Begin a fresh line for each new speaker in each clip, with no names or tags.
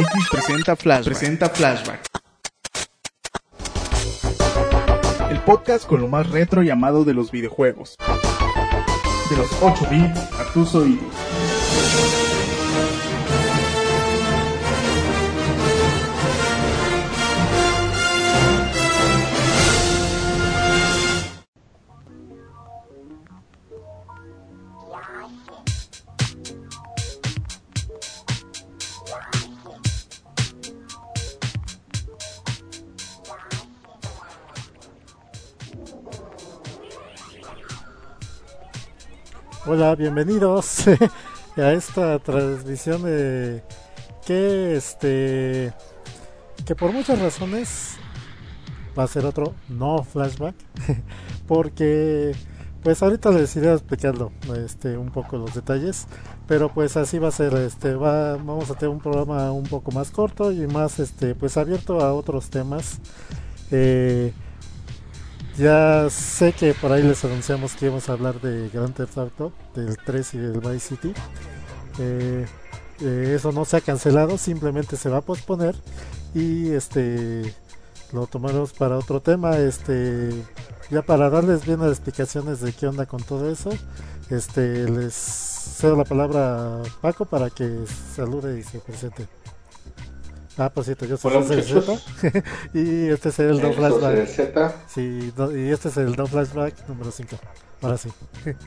MX presenta Flashback. El podcast con lo más retro y amado de los videojuegos. De los 8 bits a tus oídos.
Hola, bienvenidos a esta transmisión que por muchas razones va a ser otro no flashback porque pues ahorita les iré explicando un poco los detalles, pero pues así va a ser. Vamos a tener un programa un poco más corto y más pues abierto a otros temas. Ya sé que por ahí les anunciamos que íbamos a hablar de Grand Theft Auto, del 3 y del Vice City. Eso no se ha cancelado, simplemente se va a posponer y lo tomaremos para otro tema. Ya para darles bien las explicaciones de qué onda con todo eso, les cedo la palabra a Paco para que salude y se presente. Por cierto, yo soy José Z y este es el No Flashback. Sí, y este es el No Flashback número 5. Ahora sí.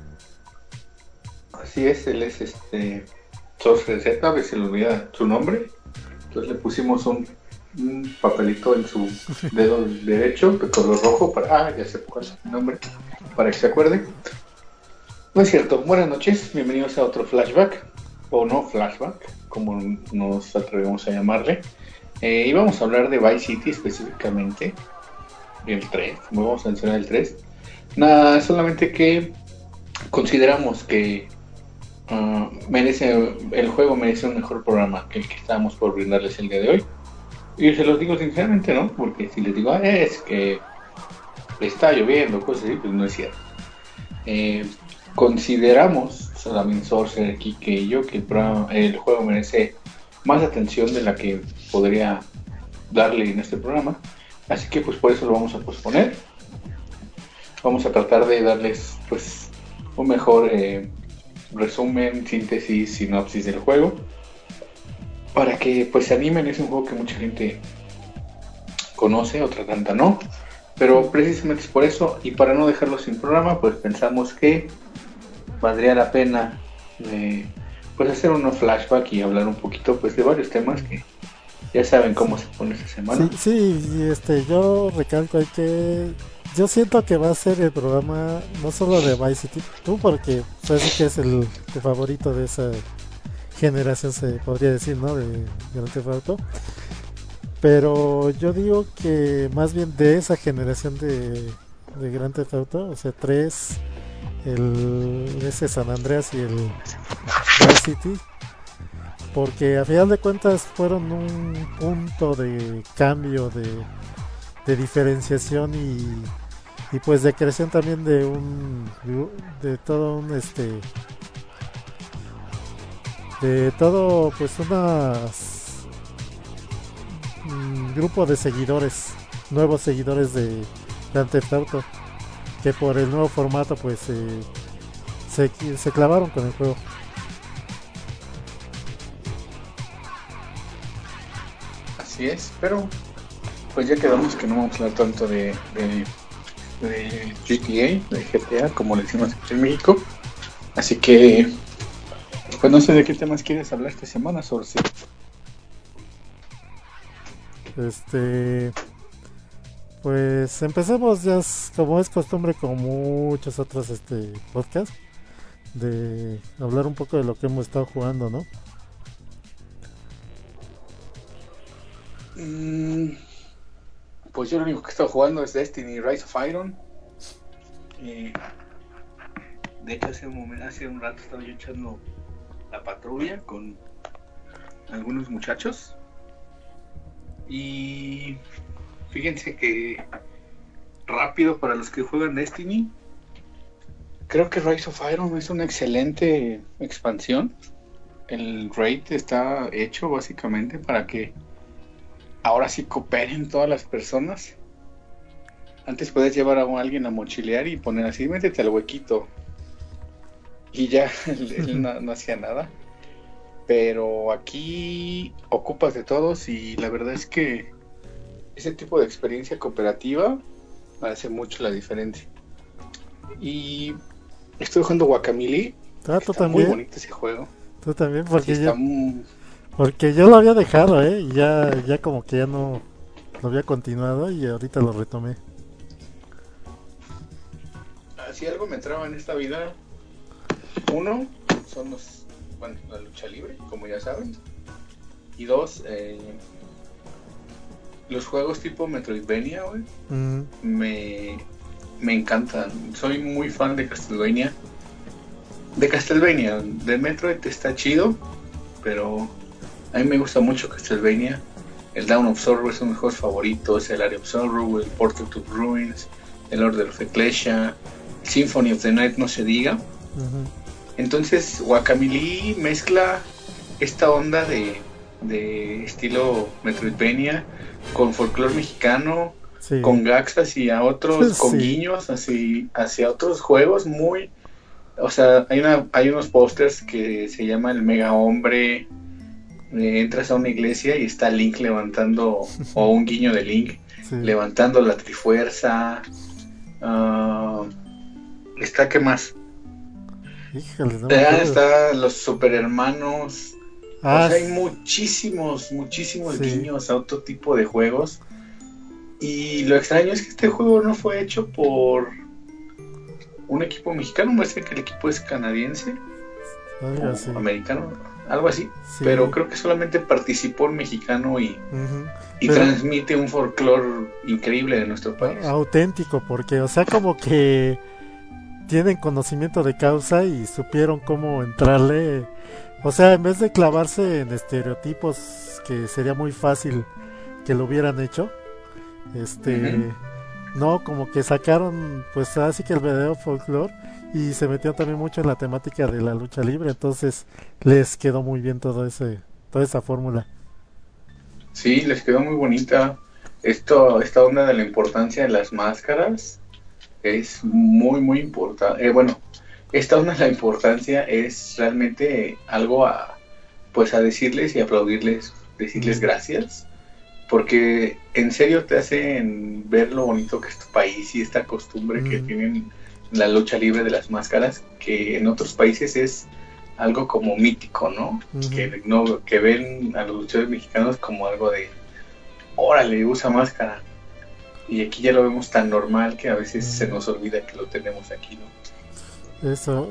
Así es, él es José Z, a ver si le olvida su nombre. Entonces le pusimos un papelito en su dedo derecho de color rojo para ya sé cuál es el nombre, para que se acuerde. No es cierto. Buenas noches, bienvenidos a otro flashback o no flashback, como nos atrevemos a llamarle. Y vamos a hablar de Vice City específicamente, el 3, vamos a mencionar el 3. Nada, solamente que consideramos que el juego merece un mejor programa que el que estábamos por brindarles el día de hoy. Y se los digo sinceramente, ¿no? Porque si les digo, es que está lloviendo, cosas así, pues no es cierto. Consideramos, solamente Sorcerer, Kike y yo, que el juego merece más atención de la que podría darle en este programa, así que pues por eso lo vamos a posponer. Vamos a tratar de darles pues un mejor resumen, síntesis, sinopsis del juego para que pues se animen. Es un juego que mucha gente conoce, otra tanta no, pero precisamente es por eso, y para no dejarlo sin programa, pues pensamos que valdría la pena pues hacer unos flashback y hablar un poquito pues de varios temas que ya saben cómo se pone esta semana.
Sí, yo recalco que yo siento que va a ser el programa no solo de Vice City, tú porque sabes que es tu favorito de esa generación, se podría decir, ¿no? De Grand Theft Auto. Pero yo digo que más bien de esa generación de Grand Theft Auto, o sea, 3, ese San Andreas y el Vice City, porque a final de cuentas fueron un punto de cambio, de diferenciación y pues de creación también de todo pues un grupo de seguidores, nuevos seguidores de Grand Theft Auto, que por el nuevo formato pues se clavaron con el juego.
Así es, pero pues ya quedamos que no vamos a hablar tanto de GTA, como le decimos aquí en México. Así que pues no sé de qué temas quieres hablar esta semana, Sorce.
Pues empecemos, ya como es costumbre con muchos otros podcasts, de hablar un poco de lo que hemos estado jugando, ¿no?
Pues yo lo único que he estado jugando es Destiny Rise of Iron. De hecho hace un rato estaba yo echando la patrulla con algunos muchachos y fíjense que rápido, para los que juegan Destiny, creo que Rise of Iron es una excelente expansión. el raid está hecho básicamente para que ahora sí cooperen todas las personas. Antes podías llevar a alguien a mochilear y poner así, métete al huequito. Y ya, él no hacía nada. Pero aquí ocupas de todos y la verdad es que ese tipo de experiencia cooperativa hace mucho la diferencia. Y estoy jugando Guacamelee.
¿Tú
Está muy
también?
bonito ese juego.
Tú también,
Sí,
porque
está
porque yo lo había dejado, y ya como que ya no lo había continuado y ahorita lo retomé.
Si algo me traba en esta vida, uno, son la lucha libre, como ya saben. Y dos, los juegos tipo Metroidvania, güey,
Mm,
me encantan. Soy muy fan de Castlevania. De Metroid está chido, pero a mí me gusta mucho Castlevania. El Dawn of Sorrow es uno de mis juegos favoritos, el Area of Sorrow, el Portal to Ruins, el Order of Ecclesia, Symphony of the Night, no se diga.
ujú.
Entonces Guacamelee mezcla esta onda de estilo Metroidvania con folclore mexicano,
Sí.
con gags hacia otros, con
Sí.
guiños hacia otros juegos muy... O sea, hay unos pósters que se llama el Mega Hombre. Entras a una iglesia y está Link levantando, o un guiño de Link,
Sí.
levantando la Trifuerza. Está, ¿qué más?
Híjole, no me acuerdo.
Está los Super Hermanos.
Ah,
O sea, hay muchísimos
sí.
guiños a otro tipo de juegos. Y lo extraño es que este juego no fue hecho por un equipo mexicano. Me parece que el equipo es canadiense
Algo
o
así.
americano, algo así.
Sí.
Pero creo que solamente participó un mexicano y
Ujú.
Pero
Pero
transmite un folclore increíble de nuestro país.
auténtico, porque, o sea, como que tienen conocimiento de causa y supieron cómo entrarle. O sea, en vez de clavarse en estereotipos que sería muy fácil que lo hubieran hecho,
Ujú.
no, como que sacaron, pues así que el verdadero folclore y se metió también mucho en la temática de la lucha libre, entonces les quedó muy bien toda esa fórmula.
Sí, les quedó muy bonita. Esta onda de la importancia de las máscaras es muy importante. Bueno, esta onda de la importancia es realmente algo pues a decirles y aplaudirles, decirles
Mm,
gracias, porque en serio te hacen ver lo bonito que es tu país y esta costumbre que
mm,
tienen la lucha libre de las máscaras, que en otros países es algo como mítico, ¿no?
ujú.
Que ven a los luchadores mexicanos como algo de, órale, usa máscara. Y aquí ya lo vemos tan normal que a veces se
Ujú.
nos olvida que lo tenemos aquí, ¿no?
Eso,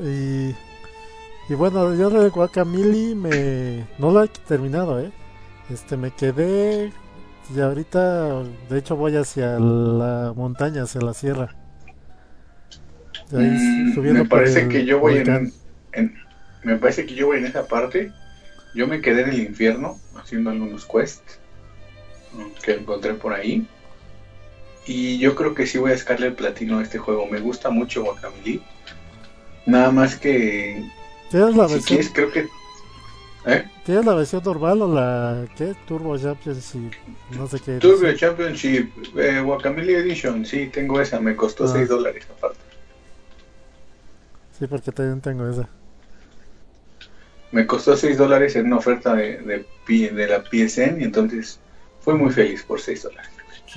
y bueno, yo de Guacamole no lo he terminado, ¿eh? Me quedé y ahorita, de hecho, voy hacia la montaña, hacia la sierra, de ahí
Me
subiendo por
parece que
el
yo voy
volcán.
me parece que yo voy en esa parte. Yo me quedé en el infierno haciendo algunos quests que encontré por ahí. Y yo creo que sí voy a sacarle el platino a este juego. Me gusta mucho Guacamelee. Nada más que
¿Tienes la
si quieres
versión,
creo que... ¿Eh?
tienes la versión normal o la qué? Turbo Championship, no sé qué
Turbo
edición.
Championship, Guacamelee Edition, sí, tengo esa, me costó
Ah,
$6 aparte.
sí, porque también tengo esa.
Me costó $6 en una oferta de la PSN y entonces fui muy
Mm.
feliz por $6.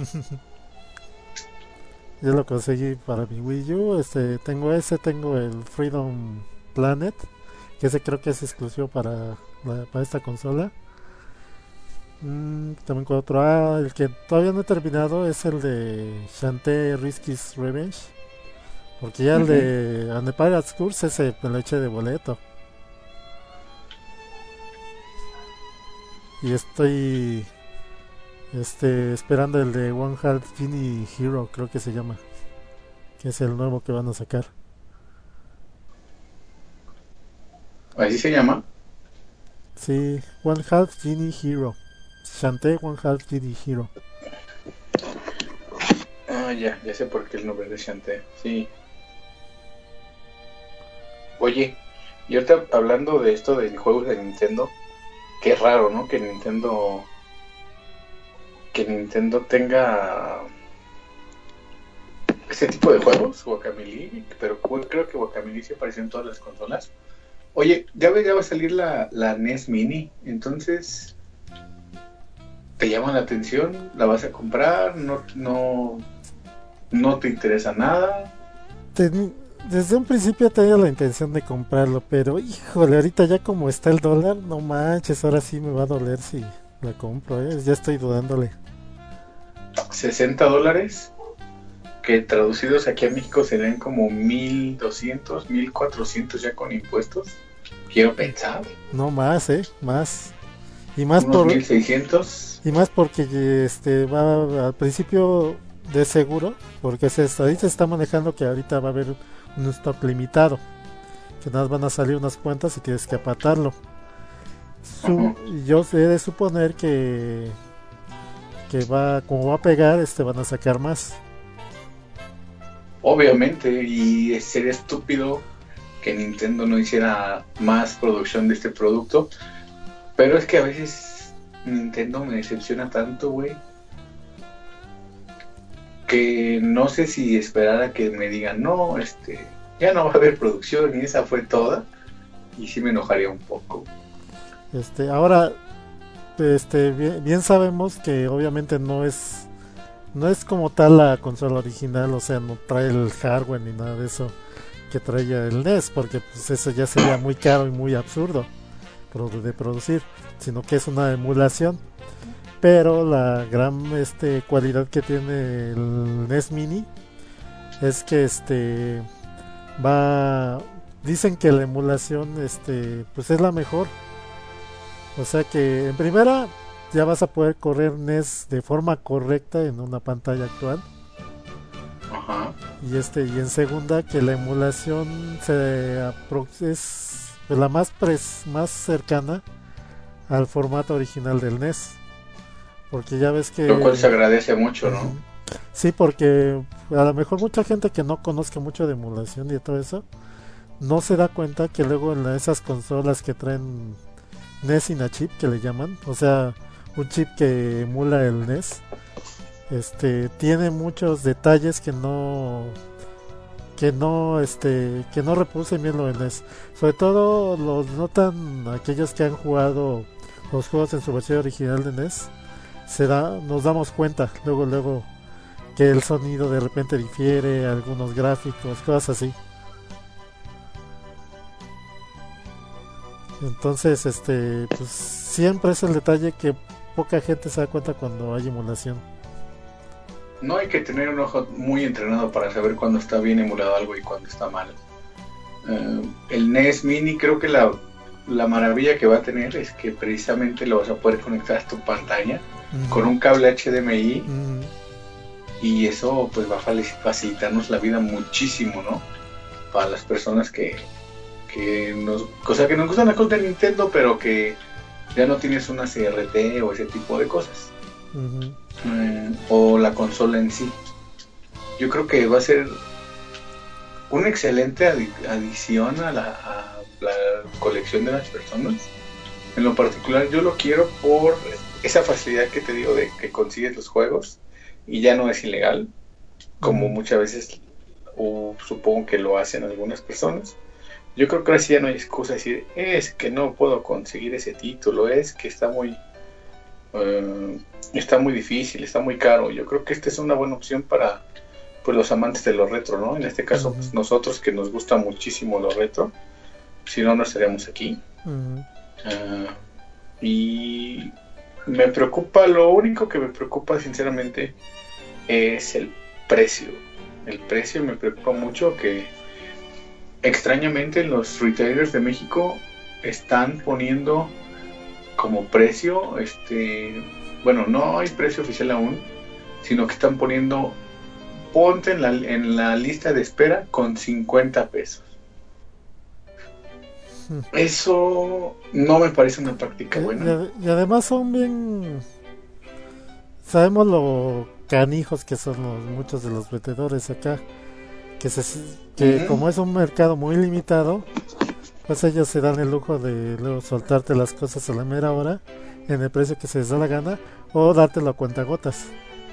Yo lo conseguí para mi Wii U. Tengo el Freedom Planet, que ese creo que es exclusivo para esta consola. También con otro. El que todavía no he terminado es el de Shantae Risky's Revenge. Porque ya el
Ujú.
de And the Pirate's Curse, ese me lo eché de boleto. Y estoy esperando el de One Heart Genie Hero, creo que se llama. Que es el nuevo que van a sacar.
Así se llama.
Sí, One Half Genie Hero. Shantae One Half Genie Hero.
Ya sé por qué el nombre de Shantae. Sí. Oye, Y ahorita hablando de esto de juegos de Nintendo, qué raro, ¿no? Que Nintendo tenga este tipo de juegos, Guacamelee, pero creo que Guacamelee sí apareció en todas las consolas. Oye, ya va a salir la NES Mini, entonces ¿te llama la atención? ¿La vas a comprar? ¿No te interesa nada?
Desde un principio tenía la intención de comprarlo, pero híjole, ahorita ya como está el dólar, no manches, ahora sí me va a doler si la compro, ya estoy dudándole.
$60, que traducidos aquí a México serían como 1,200, 1,400 ya con impuestos. Quiero pensar.
No más, más. Y más
unos 1,600.
Y más porque va al principio de seguro, porque ahí se está manejando que ahorita va a haber un stock limitado, que nada más van a salir unas cuantas y tienes que apartarlo. Yo he de suponer que como va a pegar, van a sacar más.
Obviamente, y sería estúpido que Nintendo no hiciera más producción de este producto, pero es que a veces Nintendo me decepciona tanto, güey, que no sé si esperar a que me digan, no, ya no va a haber producción y esa fue toda, y sí me enojaría un poco.
Ahora, bien sabemos que obviamente no es como tal la consola original, o sea, no trae el hardware ni nada de eso que traía el NES, porque pues eso ya sería muy caro y muy absurdo de producir, sino que es una emulación. Pero la gran cualidad que tiene el NES Mini es que dicen que la emulación pues es la mejor. O sea que en primera ya vas a poder correr NES de forma correcta en una pantalla actual.
Ajá.
Y en segunda que la emulación es la más cercana al formato original del NES. Porque ya ves que...
Lo cual se agradece mucho, ¿no?
Sí, porque a lo mejor mucha gente que no conozca mucho de emulación y de todo eso, no se da cuenta que luego en esas consolas que traen NES in a chip, que le llaman, o sea, un chip que emula el NES, tiene muchos detalles que no reproducen bien lo del NES. Sobre todo los notan aquellos que han jugado los juegos en su versión original de NES. Nos damos cuenta luego que el sonido de repente difiere, algunos gráficos, cosas así. Entonces, pues siempre es el detalle que poca gente se da cuenta cuando hay emulación.
No hay que tener un ojo muy entrenado para saber cuándo está bien emulado algo y cuándo está mal. El NES Mini, creo que la maravilla que va a tener es que precisamente lo vas a poder conectar a tu pantalla con un cable HDMI, y eso pues va a facilitarnos la vida muchísimo, ¿no? Para las personas que nos gustan las cosas de Nintendo, pero que ya no tienes una CRT o ese tipo de cosas, o la consola en sí. Yo creo que va a ser una excelente adición a la colección de las personas. En lo particular yo lo quiero por esa facilidad que te digo de que consigues los juegos y ya no es ilegal, como muchas veces, o supongo que lo hacen algunas personas. Yo creo que ahora sí ya no hay excusa de decir, es que no puedo conseguir ese título, es que está muy difícil, está muy caro. Yo creo que esta es una buena opción para pues los amantes de lo retro, ¿no? En este caso, pues, nosotros que nos gusta muchísimo lo retro, si no, no estaríamos aquí. Y me preocupa, lo único que me preocupa sinceramente es el precio. El precio me preocupa mucho, que extrañamente los retailers de México están poniendo como precio, bueno, no hay precio oficial aún, sino que están poniendo, ponte en la lista de espera con 50 pesos. Eso no me parece una práctica buena.
Y además son bien... Sabemos lo canijos que son muchos de los vendedores acá. Que como es un mercado muy limitado, pues ellos se dan el lujo de luego soltarte las cosas a la mera hora en el precio que se les da la gana o dártelo a cuentagotas.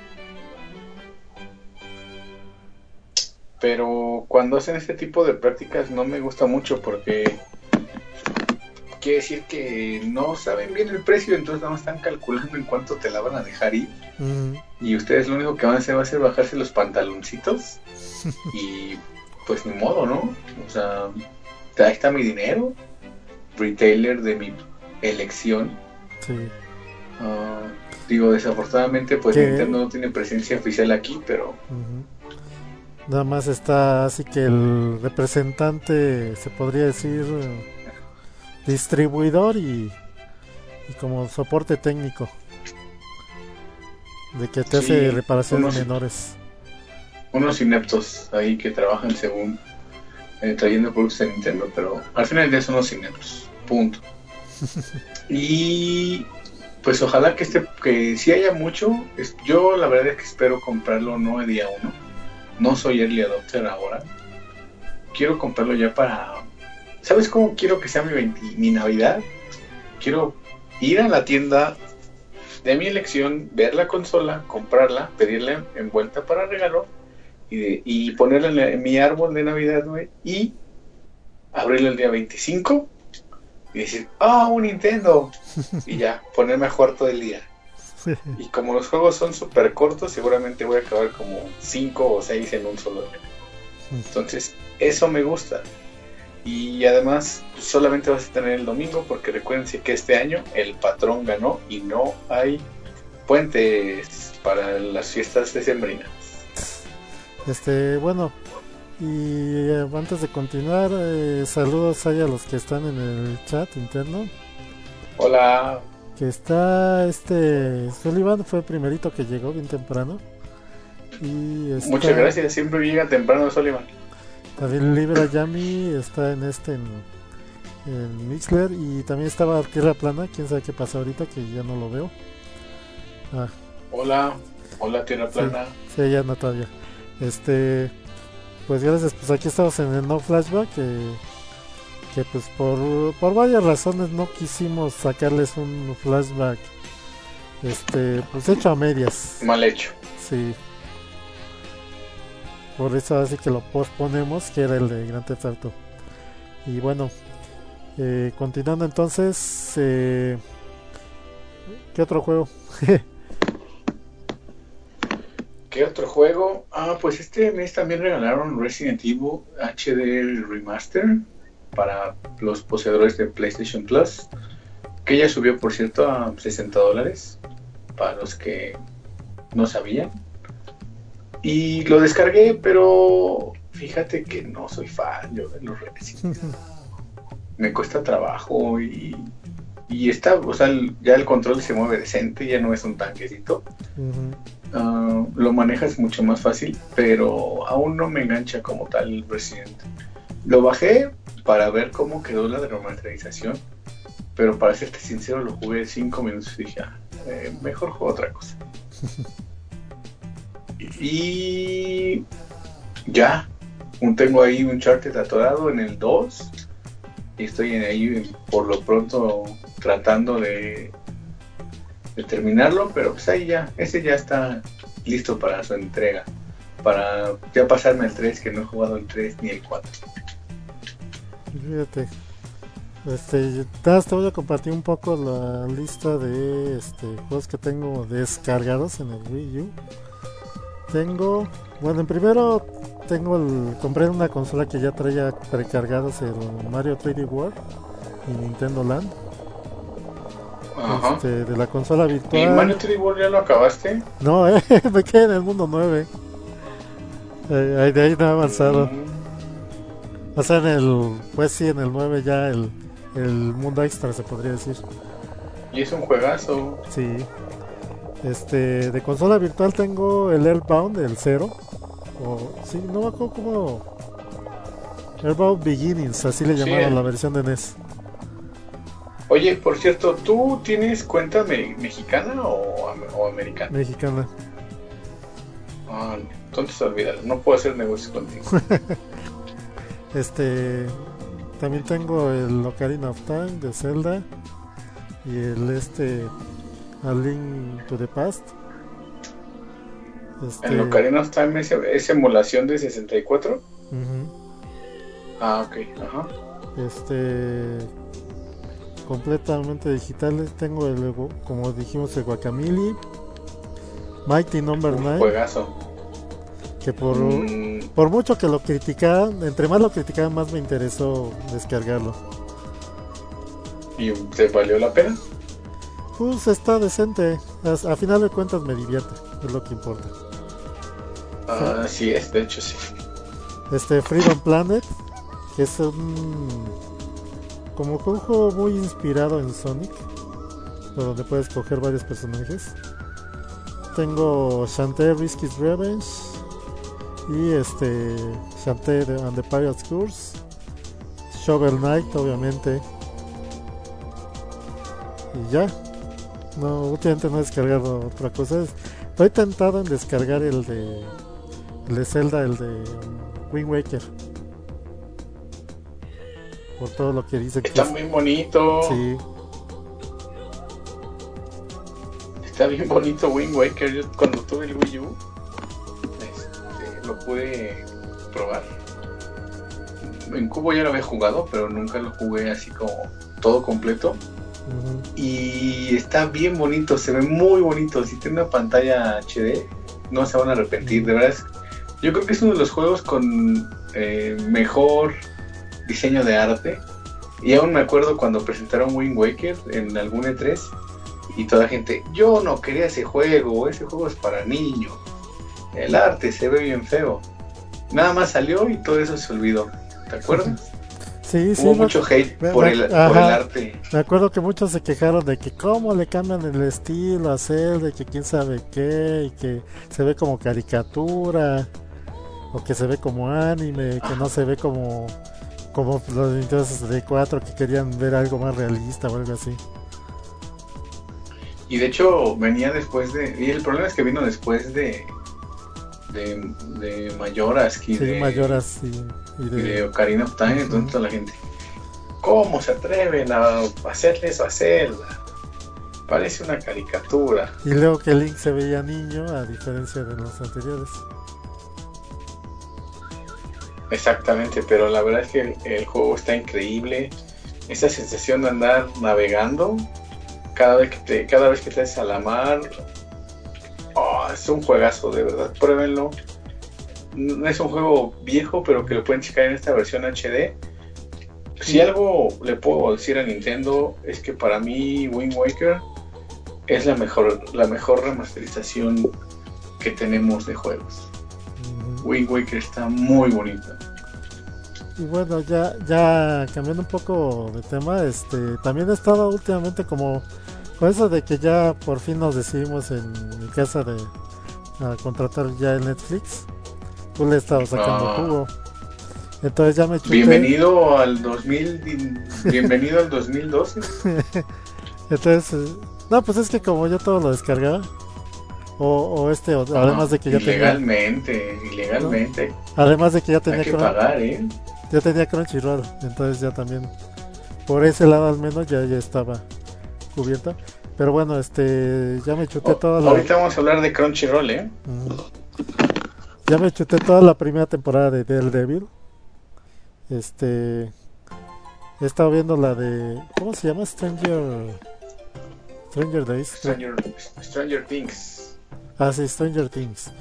Pero cuando hacen este tipo de prácticas no me gusta mucho porque quiere decir que no saben bien el precio, entonces nada más están calculando en cuánto te la van a dejar ir. Y ustedes lo único que van a hacer va a ser bajarse los pantaloncitos y pues ni modo, ¿no? O sea, ahí está mi dinero, retailer de mi elección.
Sí.
Digo, desafortunadamente pues
¿Qué?
Nintendo no tiene presencia oficial aquí, pero
nada más está así que el representante, se podría decir, distribuidor y como soporte técnico de que te hace reparaciones menores.
Unos ineptos ahí que trabajan según trayendo productos de Nintendo, pero al final del día son unos ineptos, punto. Y pues ojalá que si haya mucho, yo la verdad es que espero comprarlo no el día 1, no soy early adopter ahora, quiero comprarlo ya para, ¿sabes cómo quiero que sea mi Navidad? Quiero ir a la tienda de mi elección, ver la consola, comprarla, pedirla envuelta para regalo y ponerla en mi árbol de Navidad, güey, y abrirla el día 25 y decir, un Nintendo, y ya, ponerme a jugar todo el día. Y como los juegos son súper cortos, seguramente voy a acabar como 5 o 6 en un solo día. Entonces, eso me gusta. Y además, solamente vas a tener el domingo, porque recuérdense que este año el patrón ganó y no hay puentes para las fiestas decembrinas.
Bueno, y antes de continuar, saludos ahí a los que están en el chat interno.
Hola.
Que está Sullivan, fue el primerito que llegó bien temprano. Y
muchas gracias, siempre llega temprano Sullivan.
También Libra Yami está en Mixler, y también estaba Tierra Plana, quién sabe qué pasa ahorita que ya no lo veo.
Hola Tierra Plana.
Sí, ya no todavía. Pues gracias, pues aquí estamos en el No Flashback, que pues por varias razones no quisimos sacarles un flashback pues hecho a medias.
Mal hecho.
Sí. Por eso así que lo posponemos, que era el de Grand Theft Auto. Y bueno, continuando entonces, ¿qué otro juego?
¿Qué otro juego? Pues este mes también regalaron Resident Evil HD Remaster para los poseedores de PlayStation Plus, que ya subió, por cierto, a $60 para los que no sabían. Y lo descargué, pero fíjate que no soy fan yo de los Resident. Me cuesta trabajo y está, o sea, ya el control se mueve decente, ya no es un tanquecito. Lo manejas mucho más fácil, pero aún no me engancha como tal el Resident. Lo bajé para ver cómo quedó la remasterización, pero para serte sincero lo jugué 5 minutos y dije, mejor juego otra cosa. Y ya, tengo ahí un Uncharted atorado en el 2 y estoy ahí por lo pronto tratando de terminarlo, pero pues ahí ya, ese ya está listo para su entrega, para ya pasarme el 3, que no he jugado el 3 ni el 4.
Fíjate, te voy a compartir un poco la lista de juegos que tengo descargados en el Wii U. En primero compré una consola que ya traía precargados el Mario 3D World y Nintendo Land.
Ajá.
De la consola virtual.
¿Y Mario 3D World ya lo acabaste?
No, me quedé en el mundo 9. De ahí no he avanzado. O sea, en el 9 ya el mundo extra, se podría decir.
Y es un juegazo.
Sí. De consola virtual tengo el Earthbound, el 0. Sí, no me acuerdo cómo. Earthbound Beginnings, así le llamaron la versión de NES.
Oye, por cierto, ¿tú tienes cuenta mexicana o americana?
Mexicana.
Entonces olvídalo, no puedo hacer negocios contigo.
También tengo el Ocarina of Time de Zelda y A Link to the Past.
¿El Ocarina of Time es emulación de 64?
Uh-huh.
Ah, ok, ajá.
Completamente digitales. Tengo como dijimos, el Guacamelee, Mighty Number 9.
Juegazo.
Que por mucho que lo criticaban, entre más lo criticaban, más me interesó descargarlo.
¿Y te valió la pena?
Pues está decente. A final de cuentas me divierte, es lo que importa.
Ah, sí es, de hecho sí.
Freedom Planet, que es como que un juego muy inspirado en Sonic, donde puedes coger varios personajes. Tengo Shantae Risky's Revenge y Shantae and the Pirate's Curse, Shovel Knight, obviamente, y ya. No, últimamente no he descargado otra cosa. Estoy tentado en descargar el de Zelda, el de Wind Waker, por todo lo que dicen.
Está muy bonito.
Sí.
Está bien bonito Wind Waker. Yo cuando tuve el Wii U lo pude probar. En Cubo ya lo había jugado, pero nunca lo jugué así como todo completo.
Uh-huh.
Y está bien bonito, se ve muy bonito. Si tiene una pantalla HD, no se van a arrepentir. De verdad, yo creo que es uno de los juegos con mejor diseño de arte. Y aún me acuerdo cuando presentaron Wind Waker en algún E3 y toda la gente, yo no quería ese juego es para niños. El arte se ve bien feo. Nada más salió y todo eso se olvidó. ¿Te acuerdas?
Sí,
Hubo mucho hate por el arte.
Me acuerdo que muchos se quejaron de que cómo le cambian el estilo a Zelda, que quién sabe qué, y que se ve como caricatura, o que se ve como anime, que no se ve como los de Nintendo 64, que querían ver algo más realista o algo así.
Y de hecho venía después y el problema es que vino después de Majora's y
Majora's
y de Ocarina of Time. Uh-huh. Entonces toda la gente, ¿cómo se atreven a hacerle eso a Zelda? Parece una caricatura.
Y luego que Link se veía niño, a diferencia de los anteriores.
Exactamente, pero la verdad es que el juego está increíble. Esa sensación de andar navegando cada vez que te haces a la mar. Es un juegazo, de verdad, pruébenlo. No es un juego viejo, pero que lo pueden checar en esta versión HD. Si algo le puedo decir a Nintendo es que para mí Wind Waker es la mejor remasterización que tenemos de juegos. Wind Waker está muy bonito.
Y bueno, ya cambiando un poco de tema, también he estado últimamente como con eso de que ya por fin nos decidimos en mi casa a contratar ya el Netflix. Tú le estabas sacando jugo. Entonces ya me chuté.
Bienvenido al 2012.
Entonces, no, pues es que como yo todo lo descargaba. Además de que ya
ilegalmente.
¿no? Además de que ya tenía
que pagar,
ya tenía Crunchyroll, entonces ya también por ese lado al menos ya estaba cubierta. Pero bueno, ya me chuté toda la...
Ahorita vamos a hablar de Crunchyroll,
Ya me chuté toda la primera temporada de Daredevil. He estado viendo la de... ¿Cómo se llama? Stranger Days.
Stranger Things.
Ah, sí, Stranger Things.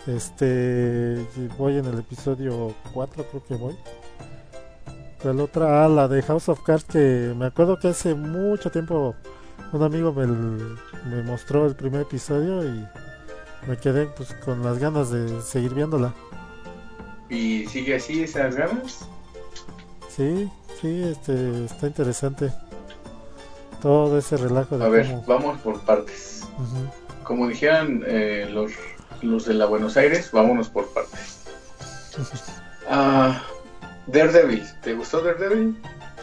Voy en el episodio 4, creo que voy. La otra, la de House of Cards, que me acuerdo que hace mucho tiempo un amigo me mostró el primer episodio y me quedé pues con las ganas de seguir viéndola.
¿Y sigue así esas ganas?
Sí, está interesante todo ese relajo de...
A ver, vamos por partes.
Uh-huh.
Como dijeran los de la Buenos Aires, vámonos por partes. Daredevil, ¿te gustó Daredevil?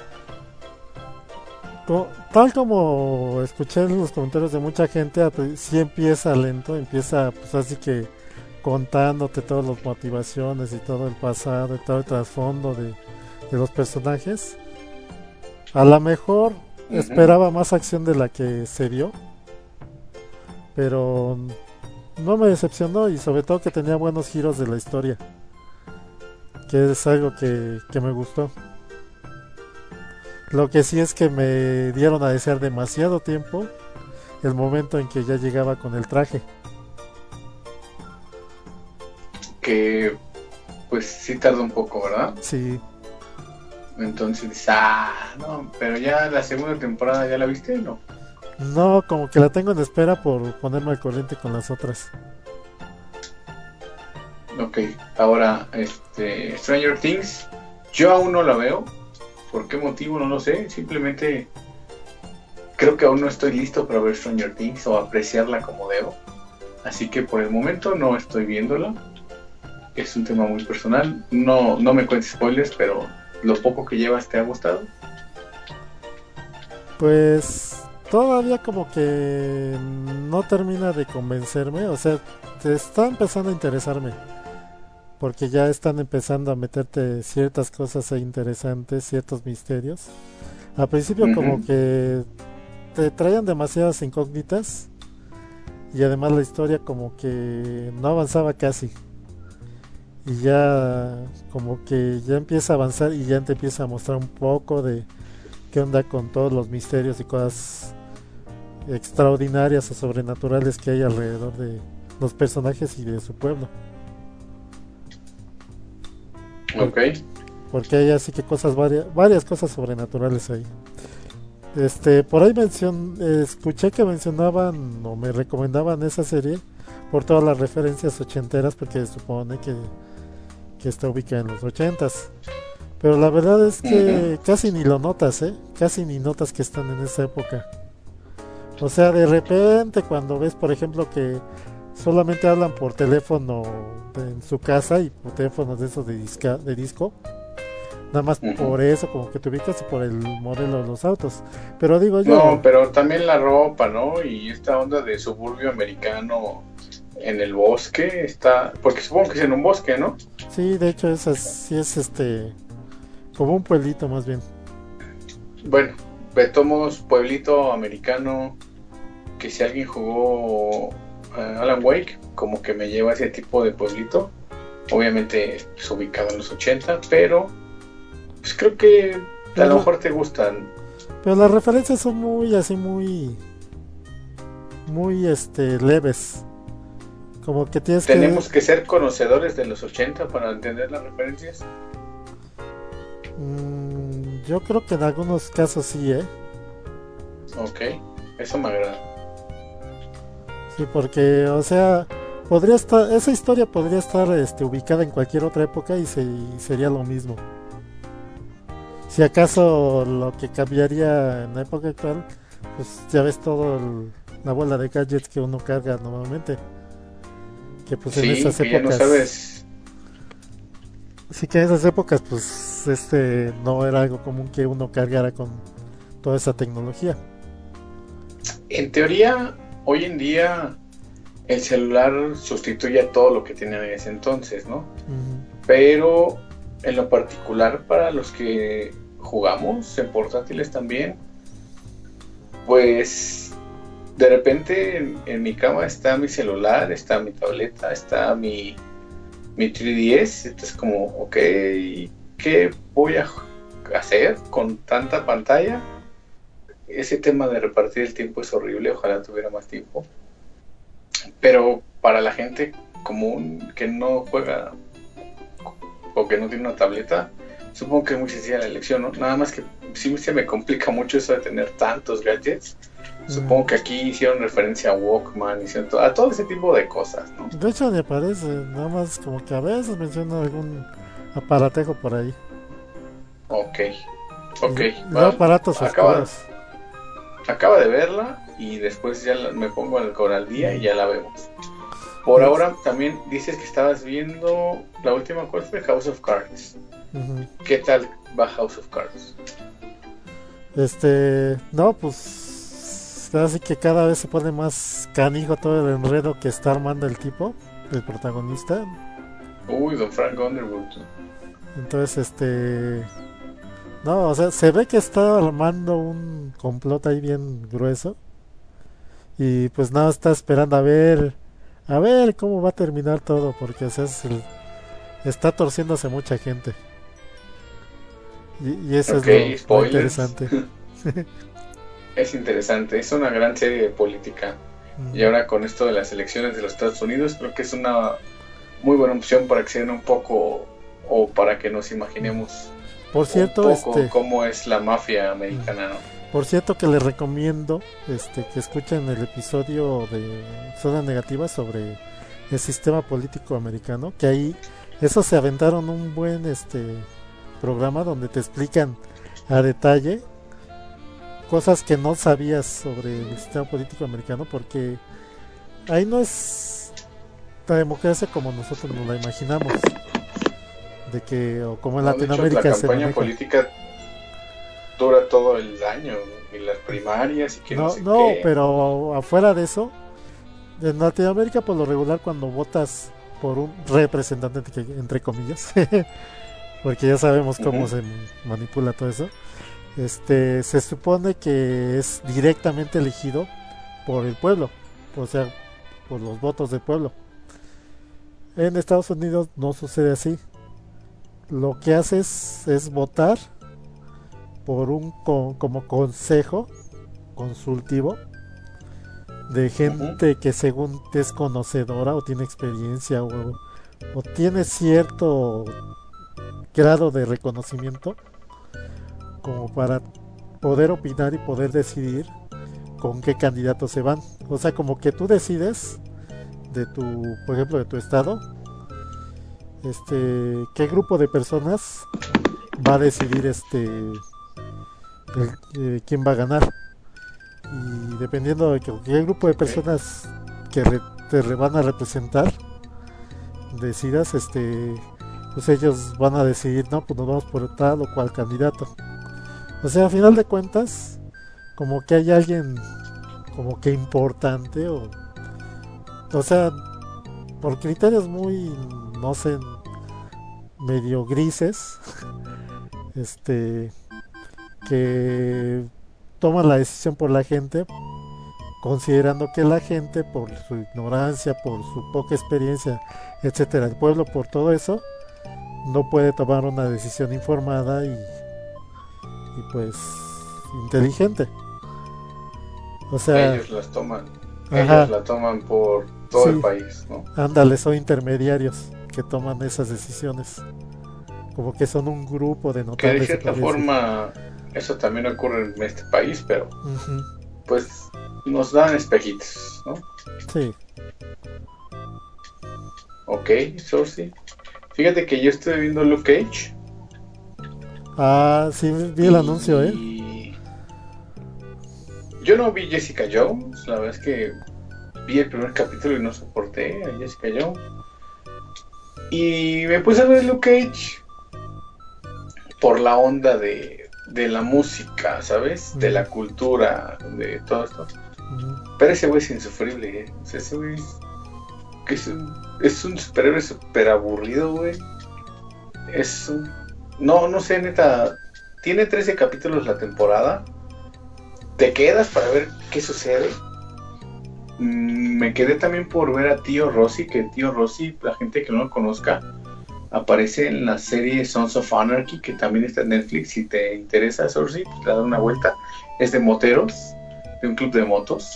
Tal como escuché en los comentarios de mucha gente, sí empieza lento, empieza pues así que contándote todas las motivaciones y todo el pasado y todo el trasfondo de los personajes, A lo mejor
Ujú.
esperaba más acción de la que se vio, pero no me decepcionó y sobre todo que tenía buenos giros de la historia, que es algo que me gustó. Lo que sí es que me dieron a desear demasiado tiempo el momento en que ya llegaba con el traje.
Que pues sí tarda un poco, ¿verdad?
Sí,
Entonces dices, no, pero ya la segunda temporada ya la viste, ¿no?
no, como que la tengo en espera por ponerme al corriente con las otras.
Ok, ahora, Stranger Things, yo aún no la veo. ¿Por qué motivo? No lo sé. Simplemente creo que aún no estoy listo para ver Stranger Things o apreciarla como debo. Así que por el momento no estoy viéndola. Es un tema muy personal. No me cuentes spoilers, pero lo poco que llevas te ha gustado.
Pues todavía como que no termina de convencerme, o sea, te está empezando a interesarme, porque ya están empezando a meterte ciertas cosas ahí interesantes, ciertos misterios. Al principio como
Ujú.
que te traían demasiadas incógnitas y además la historia como que no avanzaba casi. Y ya como que ya empieza a avanzar y ya te empieza a mostrar un poco de qué onda con todos los misterios y cosas extraordinarias o sobrenaturales que hay alrededor de los personajes y de su pueblo. Por-
Ok.
Porque hay así que cosas varias cosas sobrenaturales ahí. Por ahí escuché que mencionaban o me recomendaban esa serie por todas las referencias ochenteras porque se supone que está ubicada en los ochentas. Pero la verdad es
Ujú.
que casi ni lo notas, ¿eh? Casi ni notas que están en esa época. O sea, de repente cuando ves, por ejemplo, que solamente hablan por teléfono en su casa y por teléfonos de esos de disco, nada más
Ujú.
por eso como que te ubicas y por el modelo de los autos. Pero digo
No,
yo,
pero también la ropa, ¿no? Y esta onda de suburbio americano en el bosque está, porque supongo que es en un bosque, ¿no?
sí, de hecho sí es como un pueblito más bien.
Bueno, Betomos, pueblito americano, que si alguien jugó Alan Wake, como que me lleva a ese tipo de pueblito. Obviamente es ubicado en los 80, pero pues creo que a lo
Pero,
mejor te gustan.
pero las referencias son muy así, muy leves. Como que tienes que...
Tenemos que ser conocedores de los 80 para entender las referencias.
Yo creo que en algunos casos sí, ¿eh?
Ok, eso me agrada.
Sí, porque, o sea, podría estar, esa historia podría estar ubicada en cualquier otra época y sería lo mismo. Si acaso lo que cambiaría en la época actual, pues ya ves la bola de gadgets que uno carga normalmente. Que pues en
Sí,
esas
que ya no
épocas,
sabes.
sí que en esas épocas pues no era algo común que uno cargara con toda esa tecnología.
En teoría, hoy en día el celular sustituye a todo lo que tenía en ese entonces, ¿no?
Ujú.
Pero en lo particular para los que jugamos en portátiles también, pues de repente en mi cama está mi celular, está mi tableta, está mi 3DS, entonces como, ok, ¿qué voy a hacer con tanta pantalla? Ese tema de repartir el tiempo es horrible, ojalá tuviera más tiempo. Pero para la gente común que no juega o que no tiene una tableta, supongo que es muy sencilla la elección, ¿no? Nada más que sí se me complica mucho eso de tener tantos gadgets.
Mm.
Supongo que aquí hicieron referencia a Walkman, hicieron a todo ese tipo de cosas, ¿no?
De hecho ni aparece, nada más como que a veces menciona algún aparatejo por ahí.
Ok,
Y,
ok,
y luego
bueno,
aparatos
acaba,
oscuros.
acaba de verla y después ya me pongo al día y
Mm.
ya la vemos. Por
Es-
ahora también dices que estabas viendo la última, ¿cuál fue? House of Cards.
ujú.
¿Qué tal va House of Cards?
No, pues así que cada vez se pone más canijo todo el enredo que está armando el tipo, el protagonista.
Uy, don Frank Underwood.
Entonces, No, o sea, se ve que está armando un complot ahí bien grueso. Y pues nada, está esperando a ver cómo va a terminar todo, porque o sea, está torciéndose mucha gente. Y eso es
Ok,
lo
spoilers.
interesante.
Es interesante, es una gran serie de política. Y
Ujú.
ahora con esto de las elecciones de los Estados Unidos, creo que es una muy buena opción para que se den un poco o para que nos
Ujú.
imaginemos
Por
un
cierto,
poco cómo es la mafia
ujú.
americana, ¿no?
Por cierto que les recomiendo que escuchen el episodio de Zona Negativa sobre el sistema político americano, que ahí eso se aventaron un buen programa donde te explican a detalle cosas que no sabías sobre el sistema político americano, porque ahí no es la democracia como nosotros nos la imaginamos, de que o como en
No, de hecho, la
Latinoamérica se
campaña
maneja.
política dura todo el año, y las primarias y que no
No,
sé
no,
qué.
pero afuera de eso, en Latinoamérica por lo regular cuando votas por un representante entre comillas, porque ya sabemos cómo
Ujú,
se manipula todo eso, se supone que es directamente elegido por el pueblo, o sea, por los votos del pueblo. En Estados Unidos no sucede así. Lo que haces es votar por como consejo consultivo de
ujú.
gente que según es conocedora o tiene experiencia o tiene cierto grado de reconocimiento como para poder opinar y poder decidir con qué candidatos se van. O sea, como que tú decides de tu, por ejemplo, de tu estado, qué grupo de personas va a decidir quién va a ganar. Y dependiendo de qué grupo de
Ok.
personas que te van a representar, decidas, pues ellos van a decidir, no, pues nos vamos por tal o cual candidato. O sea, a final de cuentas, como que hay alguien como que importante o sea, por criterios muy, no sé, medio grises, este, que toman la decisión por la gente, considerando que la gente, por su ignorancia, por su poca experiencia, etcétera, el pueblo por todo eso, no puede tomar una decisión informada y pues inteligente. O sea,
Ellos
ajá,
la toman por todo el
sí,
país, ¿no?
ándale, son intermediarios que toman esas decisiones. Como que son un grupo de
Que de
notables, se
cierta
podría decir.
forma eso también ocurre en este país, pero
Ujú.
pues nos dan espejitos, ¿no?
Sí.
Ok, Sourcey. Fíjate que yo estoy viendo Luke Cage
Ah, sí, vi el anuncio, ¿eh?
y yo no vi Jessica Jones, la verdad es que vi el primer capítulo y no soporté a Jessica Jones. Y me puse a ver Luke Cage por la onda de la música, ¿sabes? De
Ujú,
la cultura, de todo esto.
ujú,
Pero ese güey es insufrible, ¿eh? O sea, ese güey es un superhéroe super aburrido, güey. Es un... No, no sé, neta. Tiene 13 capítulos la temporada. Te quedas para ver qué sucede. Me quedé también por ver a Tío Rossi, que Tío Rossi, la gente que no lo conozca, aparece en la serie Sons of Anarchy, que también está en Netflix. Si te interesa, Sorcy, pues le das una
ujú,
vuelta. Es de moteros, de un club de motos.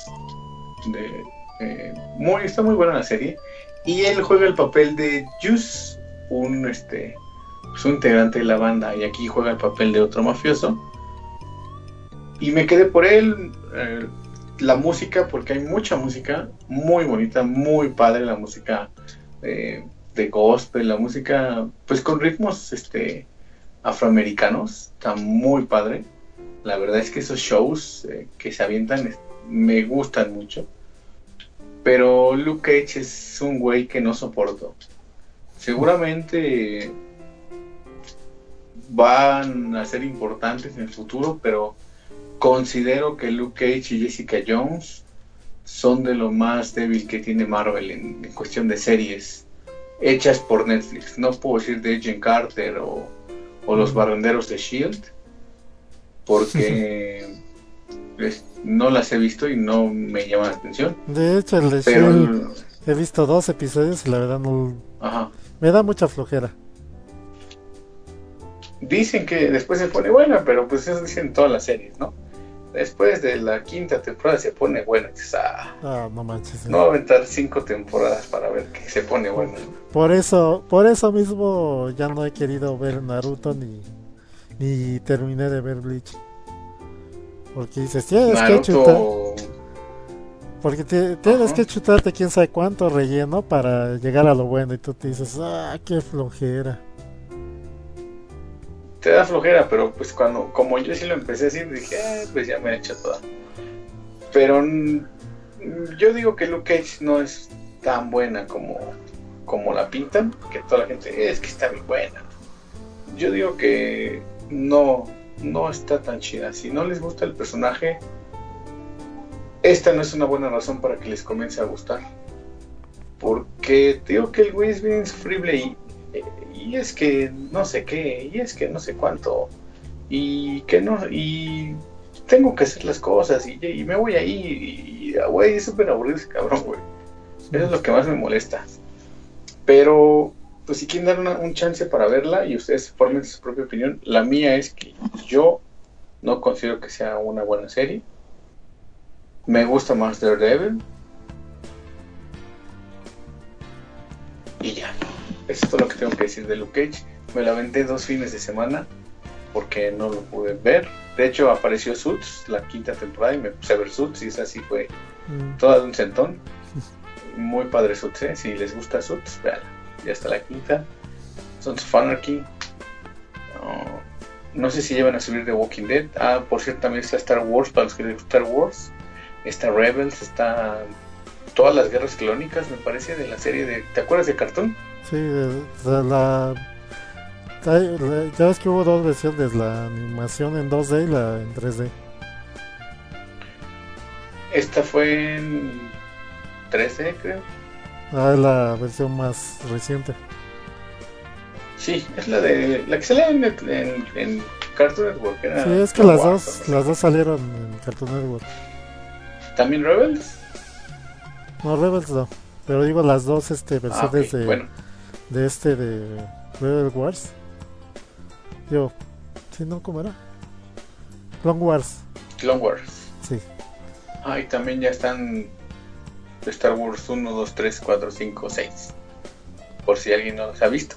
Está muy buena la serie. Y él juega el papel de Juice, pues un integrante de la banda. Y aquí juega el papel de otro mafioso. Y me quedé por él. La música, porque hay mucha música muy bonita, muy padre la música de gospel, la música pues con ritmos afroamericanos, está muy padre. La verdad es que esos shows que se avientan me gustan mucho, pero Luke Cage es un güey que no soporto. Seguramente van a ser importantes en el futuro, pero considero que Luke Cage y Jessica Jones son de lo más débil que tiene Marvel en cuestión de series hechas por Netflix. No puedo decir de Agent Carter o Los
ujú.
Barrenderos de Shield, porque no las he visto y no me llaman la atención.
De hecho, el de
Pero
Shield he visto 2 episodios y la verdad no...
ajá.
Me da mucha flojera.
Dicen que después se pone buena, pero pues eso dicen todas las series, ¿no? Después de la 5ª temporada se pone buena. Y dices,
No manches.
no va a aventar 5 temporadas para ver que se pone buena.
Por eso mismo ya no he querido ver Naruto ni terminé de ver Bleach. Porque dices, tienes que chutar. Porque tienes que chutarte quién sabe cuánto relleno para llegar a lo bueno. Y tú te dices, qué flojera.
Te da flojera, pero pues como yo sí lo empecé a decir, dije, pues ya me he hecho toda. Pero yo digo que Luke Cage no es tan buena como la pintan, que toda la gente, es que está bien buena. Yo digo que no está tan chida. Si no les gusta el personaje, esta no es una buena razón para que les comience a gustar. Porque te digo que el güey es bien insufrible y es que no sé qué, y es que no sé cuánto, y que no, y tengo que hacer las cosas, y me voy ahí, y güey, es súper aburrido ese cabrón, güey. Eso es lo que más me molesta. Pero, pues si quieren dar un chance para verla, y ustedes formen su propia opinión, la mía es que yo no considero que sea una buena serie. Me gusta más Daredevil. Y ya. Eso es todo lo que tengo que decir de Luke Cage. Me la aventé 2 fines de semana porque no lo pude ver. De hecho apareció Suits, la 5ª temporada, y me puse a ver Suits y esa sí fue toda de un centón. Muy padre Suits, ¿eh? Si les gusta Suits, véanla. Ya está la 5ª. Sons of Anarchy. No sé si llevan a subir The Walking Dead. Por cierto, también está Star Wars, para los que les gusta Star Wars. Está Rebels, está todas las guerras clónicas, me parece, de la serie de... ¿Te acuerdas de Cartoon?
Sí, ya ves que hubo 2 versiones, la animación en 2D y la en 3D.
Esta fue en 3D, creo.
Es la versión más reciente.
Sí, es la que sale en Cartoon Network.
Sí, es que las dos salieron en Cartoon Network.
¿También Rebels?
No, Rebels no. Pero digo las dos versiones
bueno.
de Rebel Wars. Yo, ¿sí no? ¿Cómo era? Clone Wars.
Clone Wars.
Sí.
Y también ya están Star Wars 1, 2, 3, 4, 5, 6. Por si alguien no los ha visto.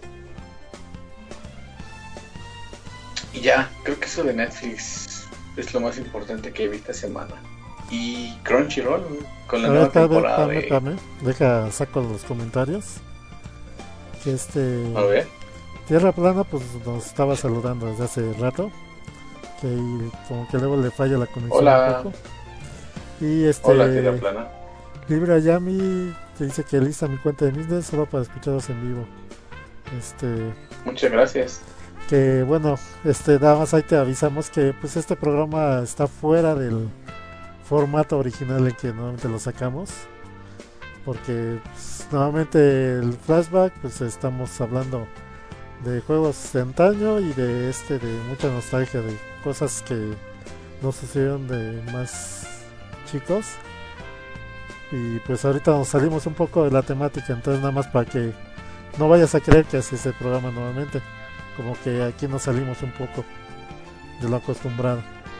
Y ya, creo que eso de Netflix es lo más importante que he visto esta semana. Y Crunchyroll, con la nueva temporada
de... Deja, saco los comentarios. Que
A ver.
Tierra Plana pues nos estaba saludando desde hace rato. Que como que luego le falla la conexión.
Hola.
Un poco. Y
Hola, Tierra Plana.
Libre Ayami te dice que lista mi cuenta de Misnes solo para escucharos en vivo.
Muchas gracias.
Que bueno, nada más ahí te avisamos que pues este programa está fuera del formato original en que normalmente lo sacamos, porque pues, normalmente el flashback pues estamos hablando de juegos de antaño y de mucha nostalgia, de cosas que nos sucedieron de más chicos, y pues ahorita nos salimos un poco de la temática, entonces nada más para que no vayas a creer que así es el programa normalmente, como que aquí nos salimos un poco de lo acostumbrado.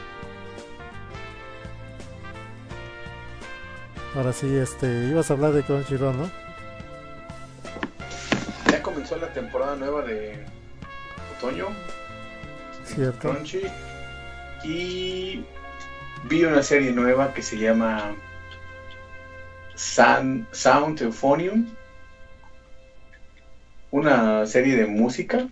Ahora sí, ibas a hablar de Crunchyroll, ¿no?
Ya comenzó la temporada nueva de otoño.
Cierto.
Crunchy. Y vi una serie nueva que se llama Sound Euphonium. Una serie de música.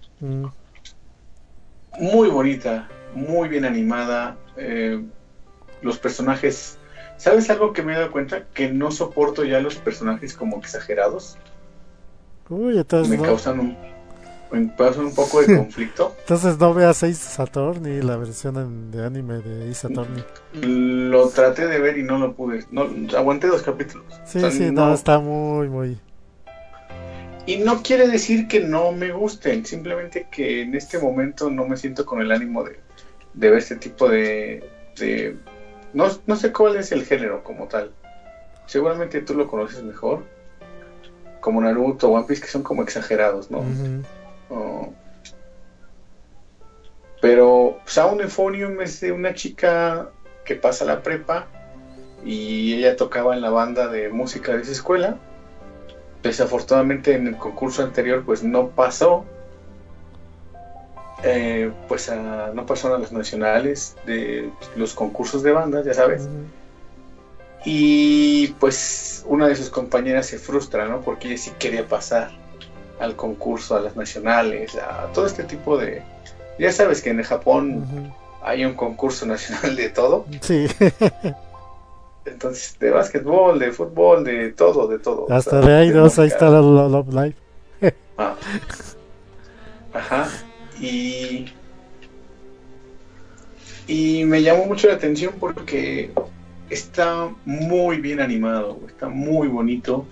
Muy bonita, muy bien animada. Los personajes... ¿Sabes algo que me he dado cuenta? Que no soporto ya los personajes como exagerados.
Uy, entonces
me causan un poco de conflicto.
Entonces no veas Ace Attorney, la versión de anime de Ace Attorney.
Lo traté de ver y no lo pude. No, aguanté 2 capítulos.
Sí, o sea, no, está muy...
Y no quiere decir que no me gusten, simplemente que en este momento no me siento con el ánimo ver este tipo de no sé cuál es el género como tal. Seguramente tú lo conoces mejor, como Naruto, One Piece, que son como exagerados, ¿no? Pero Sound Euphonium es de una chica que pasa la prepa y ella tocaba en la banda de música de esa escuela. Desafortunadamente en el concurso anterior pues no pasó, no pasaron a los nacionales de los concursos de bandas, ya sabes. Y pues una de sus compañeras se frustra, ¿no? Porque ella sí quería pasar al concurso, a las nacionales, a todo este tipo de... Ya sabes que en el Japón hay un concurso nacional de todo.
Sí.
Entonces, de básquetbol, de fútbol, de todo.
Hasta de idols, ahí está la Love Live.
Ajá. Y me llamó mucho la atención porque está muy bien animado, está muy bonito,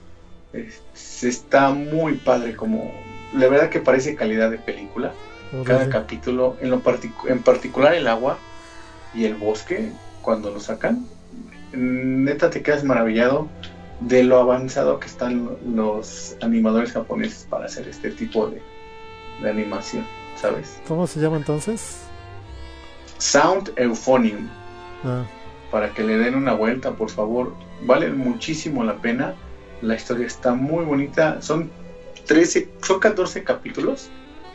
está muy padre, como la verdad que parece calidad de película. Cada capítulo, en particular el agua y el bosque, cuando lo sacan, neta te quedas maravillado de lo avanzado que están los animadores japoneses para hacer este tipo de animación, ¿sabes?
¿Cómo se llama entonces?
Sound Euphonium. Para que le den una vuelta, por favor. Vale muchísimo la pena. La historia está muy bonita. Son 14 capítulos.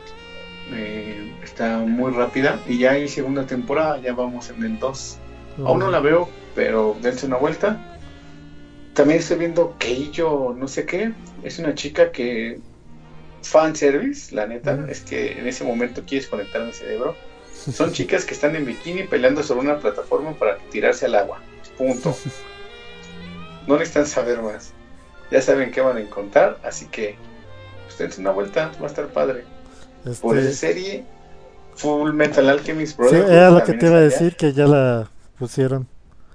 Está muy rápida. Y ya hay segunda temporada. Ya vamos en el 2. Aún no la veo, pero dense una vuelta. También estoy viendo Keijo, no sé qué. Es una chica que... Fanservice, la neta. Es que en ese momento quieres conectar mi cerebro. Son chicas que están en bikini peleando sobre una plataforma para tirarse al agua. Punto. No necesitan saber más. Ya saben qué van a encontrar, así que pues dense una vuelta, va a estar padre. Por esa serie, Full Metal Alchemist Brotherhood.
Sí, era lo que te iba a decir, que ya la pusieron.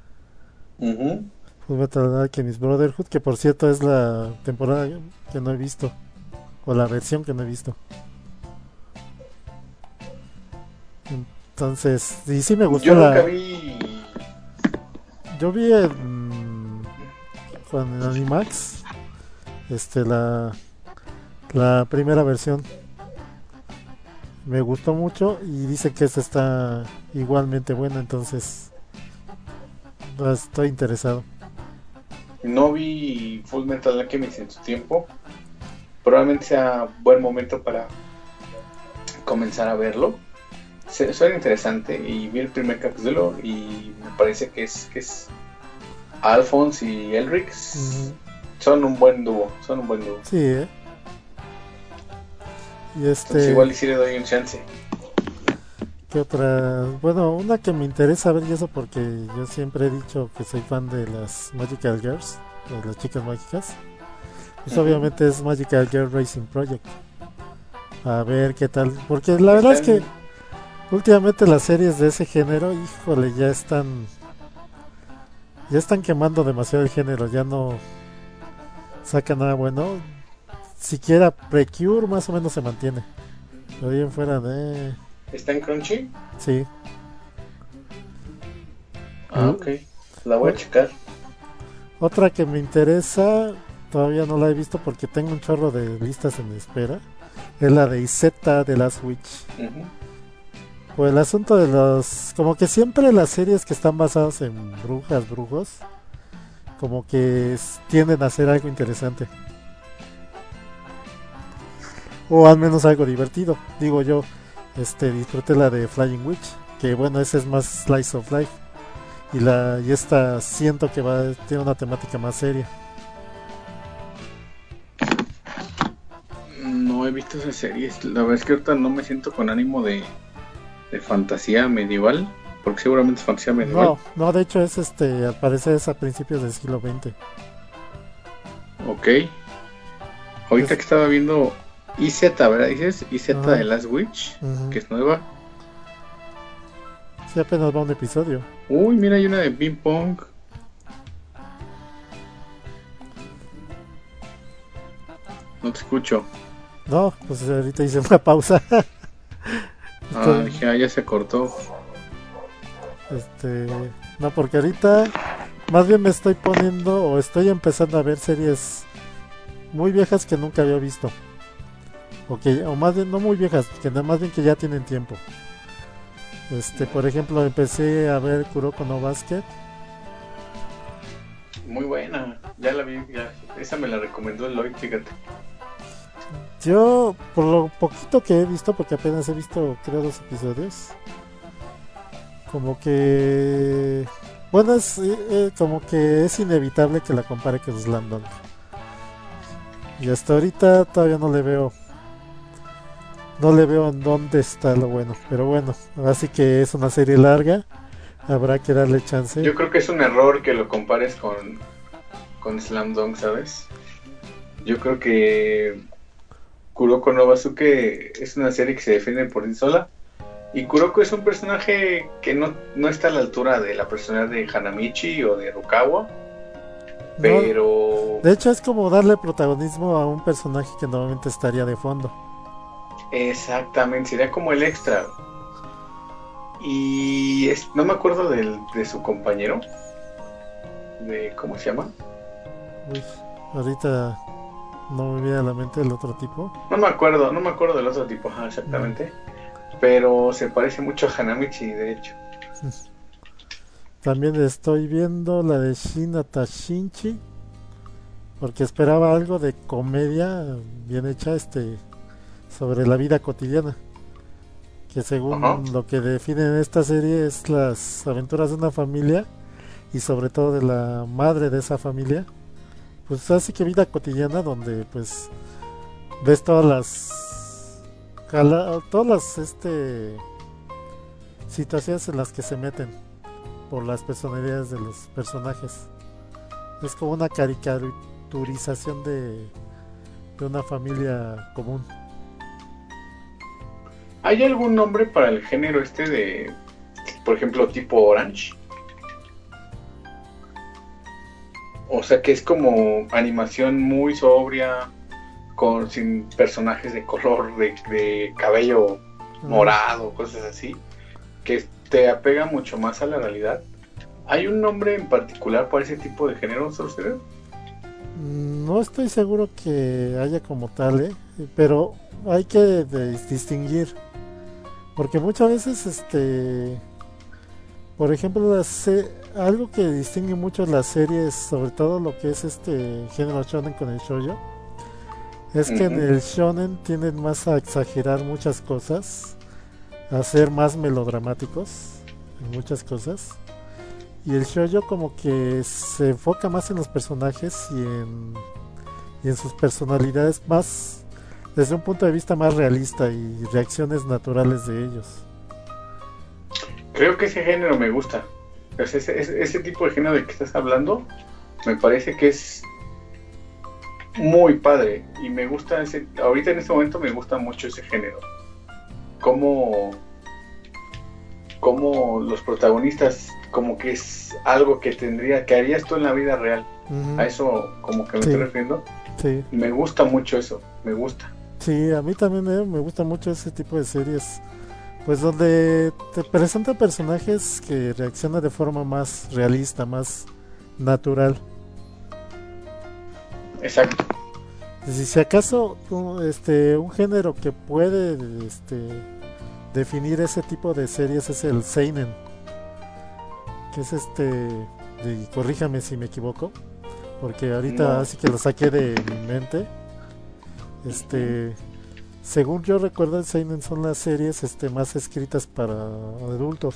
Full Metal Alchemist Brotherhood, que por cierto es la temporada que no he visto, o la versión que no he visto. Entonces, y sí me gustó.
Yo nunca vi.
Yo vi en Animax la primera versión. Me gustó mucho y dicen que esta está igualmente buena, entonces estoy interesado.
No vi Full Metal Alchemist en su tiempo. Probablemente sea buen momento para comenzar a verlo. Suena interesante y vi el primer capítulo y me parece que es Alphonse y Elrix. Son un buen dúo.
Sí, y
entonces igual sí le doy un chance.
¿Qué otra? Bueno, una que me interesa ver, y eso porque yo siempre he dicho que soy fan de las Magical Girls, de las chicas mágicas. Pues obviamente es Magical Girl Racing Project. A ver qué tal, porque la verdad es que últimamente las series de ese género, híjole, ya están quemando demasiado el género, ya no sacan nada bueno. Siquiera Precure más o menos se mantiene. Pero bien fuera de...
¿Está en Crunchy?
Sí.
Ok, la voy a checar.
Otra que me interesa, todavía no la he visto porque tengo un chorro de listas en espera, es la de Izetta de Last Witch. Pues el asunto de los... Como que siempre las series que están basadas en brujos, como que tienden a hacer algo interesante. O al menos algo divertido. Digo yo, disfruté la de Flying Witch, que bueno, esa es más slice of life. Y esta siento que tiene una temática más seria.
No he visto esas series. La verdad es que ahorita no me siento con ánimo de fantasía medieval, porque seguramente es fantasía medieval.
No, de hecho es al parecer es a principios del siglo XX.
Ok. Ahorita que estaba viendo Izetta, ¿verdad? Dices Izetta de Last Witch, que es nueva.
Sí, apenas va un episodio.
Uy, mira, hay una de ping pong. No te escucho.
No, pues ahorita hice una pausa.
Dije, ya se cortó.
No, porque ahorita más bien me estoy poniendo o estoy empezando a ver series muy viejas que nunca había visto. O más bien, no muy viejas, que más bien que ya tienen tiempo. Por ejemplo, empecé a ver Kuroko no Basket.
Muy buena, ya la vi, ya. Esa me la recomendó el Lloyd, fíjate.
Yo, por lo poquito que he visto, porque apenas he visto creo 2 episodios, como que... Bueno, es como que es inevitable que la compare con Slam Dunk. Y hasta ahorita todavía no le veo en dónde está lo bueno. Pero bueno, así que es una serie larga, habrá que darle chance.
Yo creo que es un error que lo compares con Slam Dunk, ¿sabes? Yo creo que Kuroko no Basuke es una serie que se defiende por sí sola. Y Kuroko es un personaje que no está a la altura de la personalidad de Hanamichi o de Rukawa. Pero...
No, de hecho es como darle protagonismo a un personaje que normalmente estaría de fondo.
Exactamente, sería como el extra. Y no me acuerdo de su compañero. ¿Cómo se llama?
Uy, ahorita no me viene a la mente el otro tipo.
No me acuerdo del otro tipo, exactamente. Pero se parece mucho a Hanamichi, de hecho.
También estoy viendo la de Shin Tashinchi, porque esperaba algo de comedia bien hecha, sobre la vida cotidiana, que según lo que definen en esta serie es las aventuras de una familia y sobre todo de la madre de esa familia. Pues así que vida cotidiana donde pues ves todas las situaciones en las que se meten por las personalidades de los personajes. Es como una caricaturización de una familia común.
¿Hay algún nombre para el género de, por ejemplo, tipo Orange? O sea, que es como animación muy sobria, sin personajes de color, de cabello morado, cosas así, que te apega mucho más a la realidad. ¿Hay un nombre en particular para ese tipo de género, Sorcerer?
No estoy seguro que haya como tal, pero hay que distinguir, porque muchas veces por ejemplo algo que distingue mucho las series, sobre todo lo que es género shonen con el shoujo, es que en el shonen tienden más a exagerar muchas cosas, a ser más melodramáticos en muchas cosas, y el shoujo como que se enfoca más en los personajes y en sus personalidades, más desde un punto de vista más realista y reacciones naturales de ellos.
Creo que ese género me gusta. Ese tipo de género del que estás hablando me parece que es muy padre y me gusta ahorita en este momento me gusta mucho ese género. Como los protagonistas, como que es algo que harías tú en la vida real. A eso como que me estoy refiriendo.
Sí.
Me gusta mucho eso, me gusta.
Sí, a mí también me gusta mucho ese tipo de series, pues donde te presentan personajes que reaccionan de forma más realista, más natural.
Exacto.
Si acaso un género que puede definir ese tipo de series es el seinen, que es y corríjame si me equivoco, porque ahorita así que lo saqué de mi mente. Según yo recuerdo, el seinen son las series más escritas para adultos.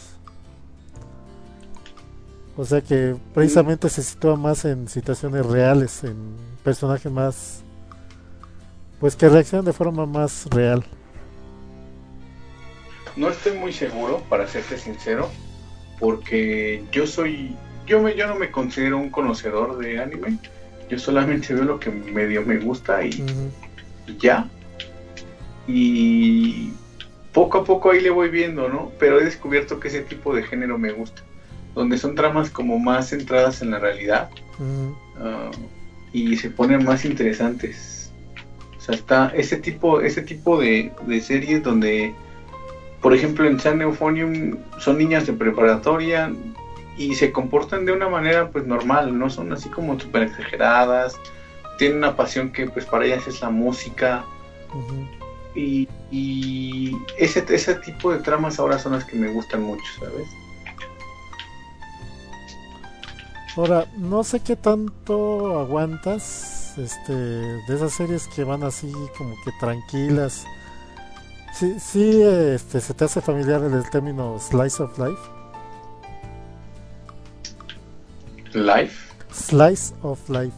O sea que precisamente se sitúa más en situaciones reales, en personajes más, pues que reaccionan de forma más real.
No estoy muy seguro, para serte sincero, porque yo no me considero un conocedor de anime. Yo solamente veo lo que medio me gusta y ya. Y poco a poco ahí le voy viendo, ¿no? Pero he descubierto que ese tipo de género me gusta, donde son tramas como más centradas en la realidad y se ponen más interesantes. O sea, está ese tipo de series donde por ejemplo, en San Euphonium son niñas de preparatoria y se comportan de una manera pues normal, no son así como súper exageradas, tienen una pasión que pues para ellas es la música.
Ujú.
Y ese tipo de tramas ahora son las que me gustan mucho, ¿sabes?
Ahora, no sé qué tanto aguantas de esas series que van así como que tranquilas. Sí, sí, se te hace familiar el término slice of life.
Life.
Slice of life.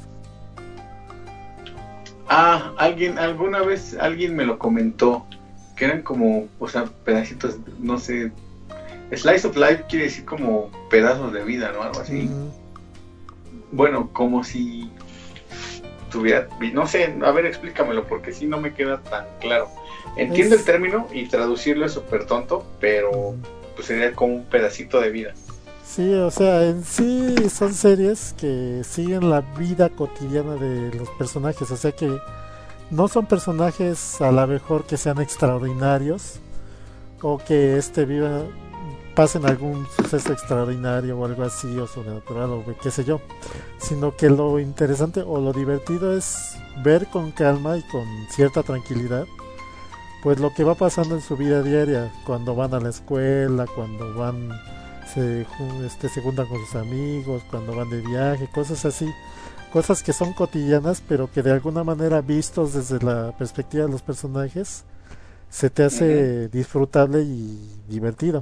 Alguna vez alguien me lo comentó, que eran como, o sea, pedacitos, no sé, slice of life quiere decir como pedazos de vida, ¿no? Algo así. Bueno, como si tuviera, no sé, a ver, explícamelo, porque si no me queda tan claro. Entiendo el término y traducirlo es súper tonto, pero pues sería como un pedacito de vida.
Sí, o sea, en sí son series que siguen la vida cotidiana de los personajes, o sea que no son personajes a lo mejor que sean extraordinarios o que pasen algún suceso extraordinario o algo así o sobrenatural o qué sé yo, sino que lo interesante o lo divertido es ver con calma y con cierta tranquilidad pues lo que va pasando en su vida diaria, cuando van a la escuela, cuando van se juntan con sus amigos, cuando van de viaje, cosas así, cosas que son cotidianas pero que de alguna manera vistos desde la perspectiva de los personajes se te hace disfrutable y divertido.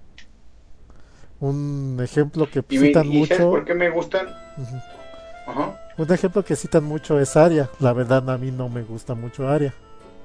Un ejemplo que citan
¿Y sabes
mucho,
por qué me gustan? Ajá.
un ejemplo que citan mucho es Aria. La verdad a mí no me gusta mucho Aria.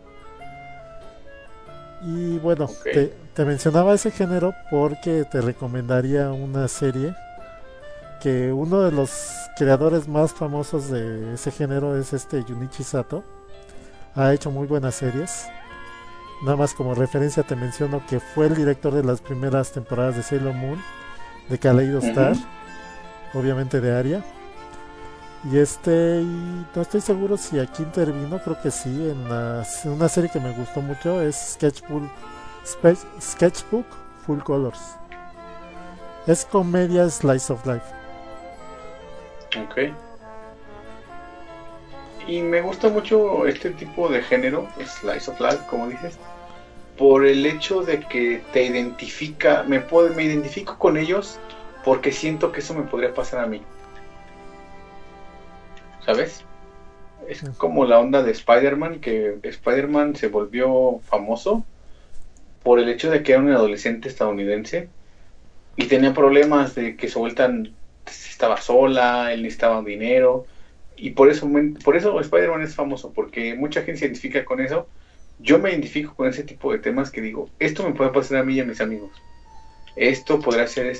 Y bueno,
Okay.
te mencionaba ese género porque te recomendaría una serie que uno de los creadores más famosos de ese género es Junichi Sato. Ha hecho muy buenas series. Nada más como referencia te menciono que fue el director de las primeras temporadas de Sailor Moon, de Kaleido Star, obviamente de Aria. Y no estoy seguro si aquí intervino, creo que sí, en una serie que me gustó mucho, es Sketchbook Full Colors. Es comedia slice of life.
Ok. Y me gusta mucho este tipo de género, slice of life, como dices, por el hecho de que te identifica, me identifico con ellos porque siento que eso me podría pasar a mí. ¿Sabes? Es como la onda de Spider-Man, que Spider-Man se volvió famoso por el hecho de que era un adolescente estadounidense y tenía problemas de que su vuelta estaba sola, él necesitaba dinero y por eso Spider-Man es famoso, porque mucha gente se identifica con eso. Yo me identifico con ese tipo de temas que digo, esto me puede pasar a mí y a mis amigos. Esto podría ser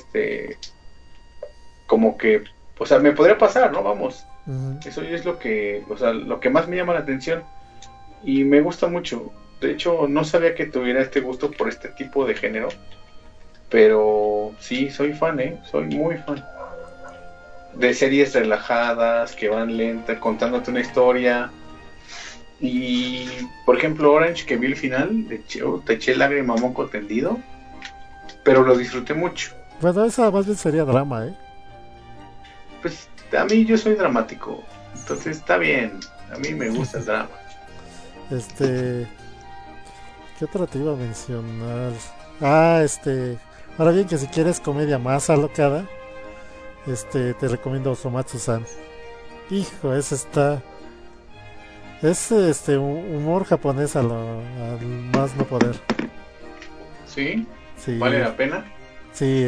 como que, o sea, me podría pasar, ¿no? Vamos. Eso es lo que, o sea, lo que más me llama la atención y me gusta mucho. De hecho, no sabía que tuviera este gusto por este tipo de género, pero sí, soy fan, soy muy fan. De series relajadas, que van lentas, contándote una historia. Y, por ejemplo, Orange, que vi el final, te eché lágrima a moco tendido, pero lo disfruté mucho.
Bueno, esa más bien sería drama,
Pues a mí yo soy dramático, entonces está bien, a mí me gusta el drama.
¿Qué otra te iba a mencionar? Ahora bien que si quieres comedia más alocada, te recomiendo Osomatsu-san. Hijo, ese está... Es humor japonés al más no poder.
¿Sí?
Sí.
¿Vale la pena?
Sí,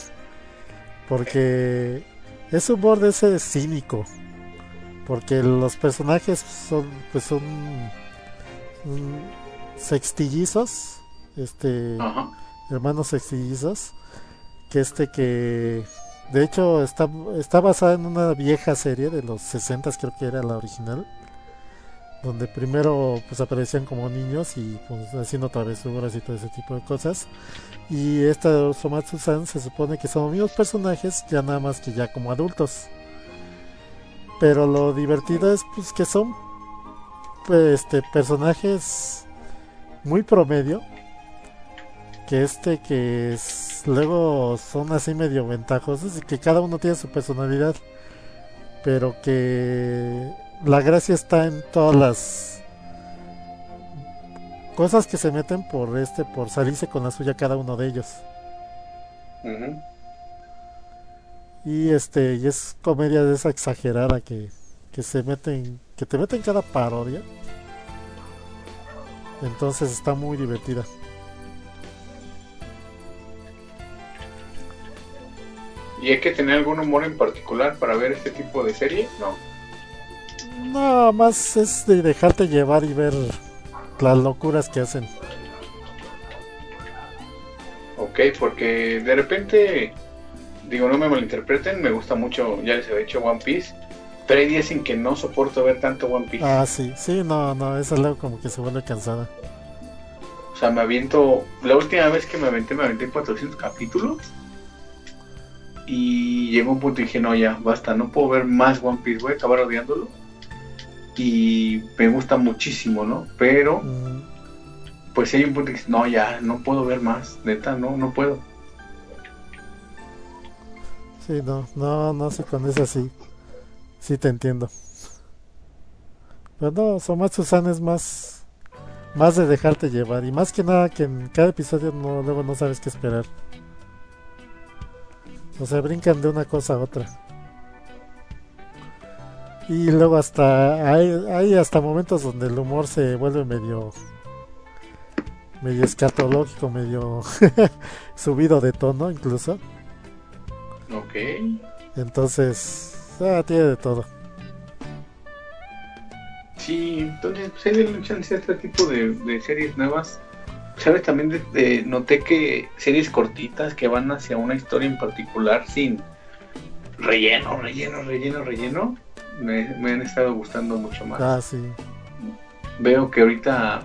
porque es humor de ese cínico. Porque los personajes son sextillizos,
Ajá.
hermanos sextillizos, que de hecho está basada en una vieja serie de los 60, creo que era la original, donde primero pues aparecían como niños y pues haciendo travesuras y todo ese tipo de cosas, y esta de Osomatsu-san se supone que son los mismos personajes, ya nada más que ya como adultos, pero lo divertido es pues que son personajes muy promedio, luego son así medio ventajosos y que cada uno tiene su personalidad, pero que la gracia está en todas las cosas que se meten por salirse con la suya cada uno de ellos.
Ujú.
Y y es comedia de esa exagerada que te meten cada parodia. Entonces está muy divertida.
¿Y hay que tener algún humor en particular para ver este tipo de serie? No.
No, más es de dejarte llevar y ver las locuras que hacen.
Ok, porque de repente, digo, no me malinterpreten, me gusta mucho, ya les había dicho One Piece, pero hay días en que no soporto ver tanto One Piece.
Ah, sí, sí, no, esa luego como que se vuelve cansada.
O sea, me aviento, la última vez que me aventé 400 capítulos. Y llegó un punto y dije, no, ya, basta, no puedo ver más One Piece, voy a acabar odiándolo. Y me gusta muchísimo, ¿no? Pero, pues si hay un punto que dice, no, ya, no puedo ver más, neta, no puedo.
Sí, no sé, con esa sí te entiendo. Pero no, Somatsu-san es más de dejarte llevar. Y más que nada que en cada episodio luego no sabes qué esperar. O sea, brincan de una cosa a otra. Y luego hay hasta momentos donde el humor se vuelve medio escatológico, medio subido de tono incluso.
Ok.
Entonces, tiene de todo.
Sí, entonces, pues hay de chance a este tipo de series nuevas. ¿Sabes? También noté que series cortitas que van hacia una historia en particular sin relleno, me han estado gustando mucho más.
Ah, sí.
Veo que ahorita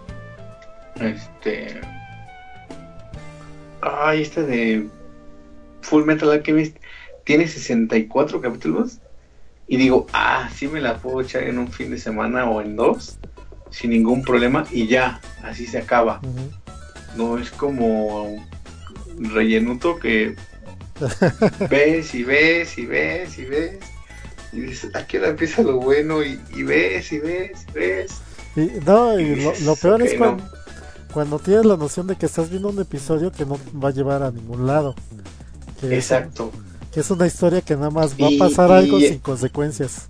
esta de Full Metal Alchemist tiene 64 capítulos y digo, sí me la puedo echar en un fin de semana o en 2 sin ningún problema y ya, así se acaba. No es como rellenuto que ves y ves y ves y ves y dices, aquí ahora empieza lo bueno y ves y ves y ves.
Y
dices,
lo peor
okay,
es cuando tienes la noción de que estás viendo un episodio que no va a llevar a ningún lado.
Exacto.
Que es una historia que nada más va a pasar algo sin consecuencias.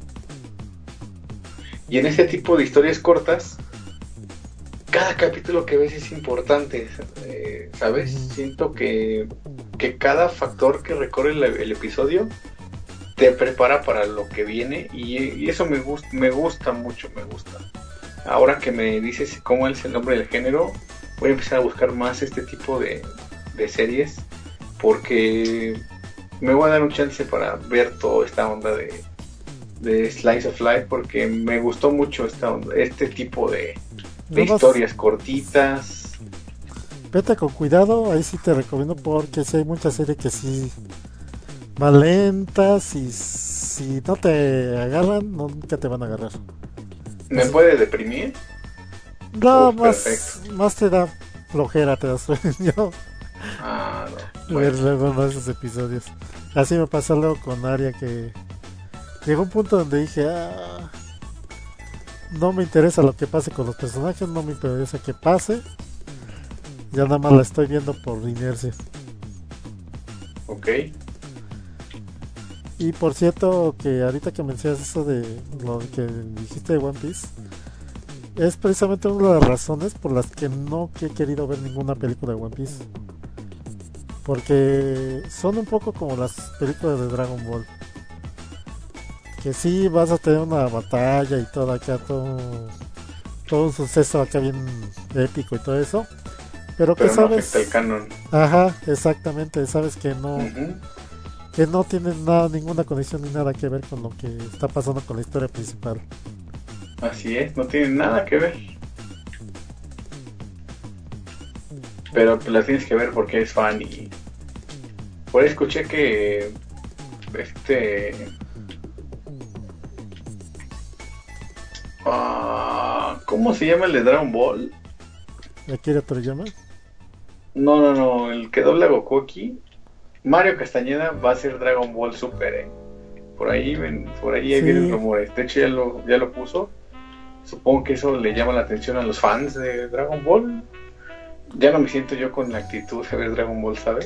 Y en este tipo de historias cortas, cada capítulo que ves es importante, ¿sabes? Siento que cada factor que recorre el episodio te prepara para lo que viene y eso me gusta mucho, me gusta. Ahora que me dices cómo es el nombre del género, voy a empezar a buscar más este tipo de series porque me voy a dar un chance para ver toda esta onda de Slice of Life porque me gustó mucho este tipo de historias cortitas.
Vete con cuidado, ahí sí te recomiendo porque sí hay muchas series que sí van lentas y si no te agarran, nunca te van a agarrar.
¿Me puede deprimir?
No, más te da flojera, te da sueño.
No.
Ver luego esos episodios. Así me pasó luego con Aria que llegó un punto donde dije, no me interesa lo que pase con los personajes, no me interesa que pase. Ya nada más la estoy viendo por inercia.
Ok.
Y por cierto, que ahorita que mencionas eso de lo que dijiste de One Piece, es precisamente una de las razones por las que no he querido ver ninguna película de One Piece. Porque son un poco como las películas de Dragon Ball. Que sí vas a tener una batalla y todo acá, todo un suceso acá bien épico y todo eso. Pero que
no
sabes.
afecta el canon.
Ajá, exactamente. Sabes que que no tiene ninguna conexión ni nada que ver con lo que está pasando con la historia principal.
Así es, no tiene nada que ver. Pero la tienes que ver porque es fan y por ahí escuché que ¿cómo se llama el de Dragon Ball?
¿Akira Toriyama?
No, el que dobla a Goku aquí, Mario Castañeda va a ser Dragon Ball Super, Por ahí, por ahí vienen
Sí,
rumores. De hecho ya lo puso. Supongo que eso le llama la atención a los fans de Dragon Ball. Ya no me siento yo con la actitud de ver Dragon Ball, ¿sabes?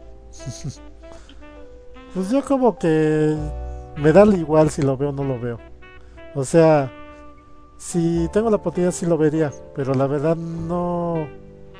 pues yo como que me da igual si lo veo o no lo veo. O sea, si tengo la oportunidad sí lo vería, pero la verdad no.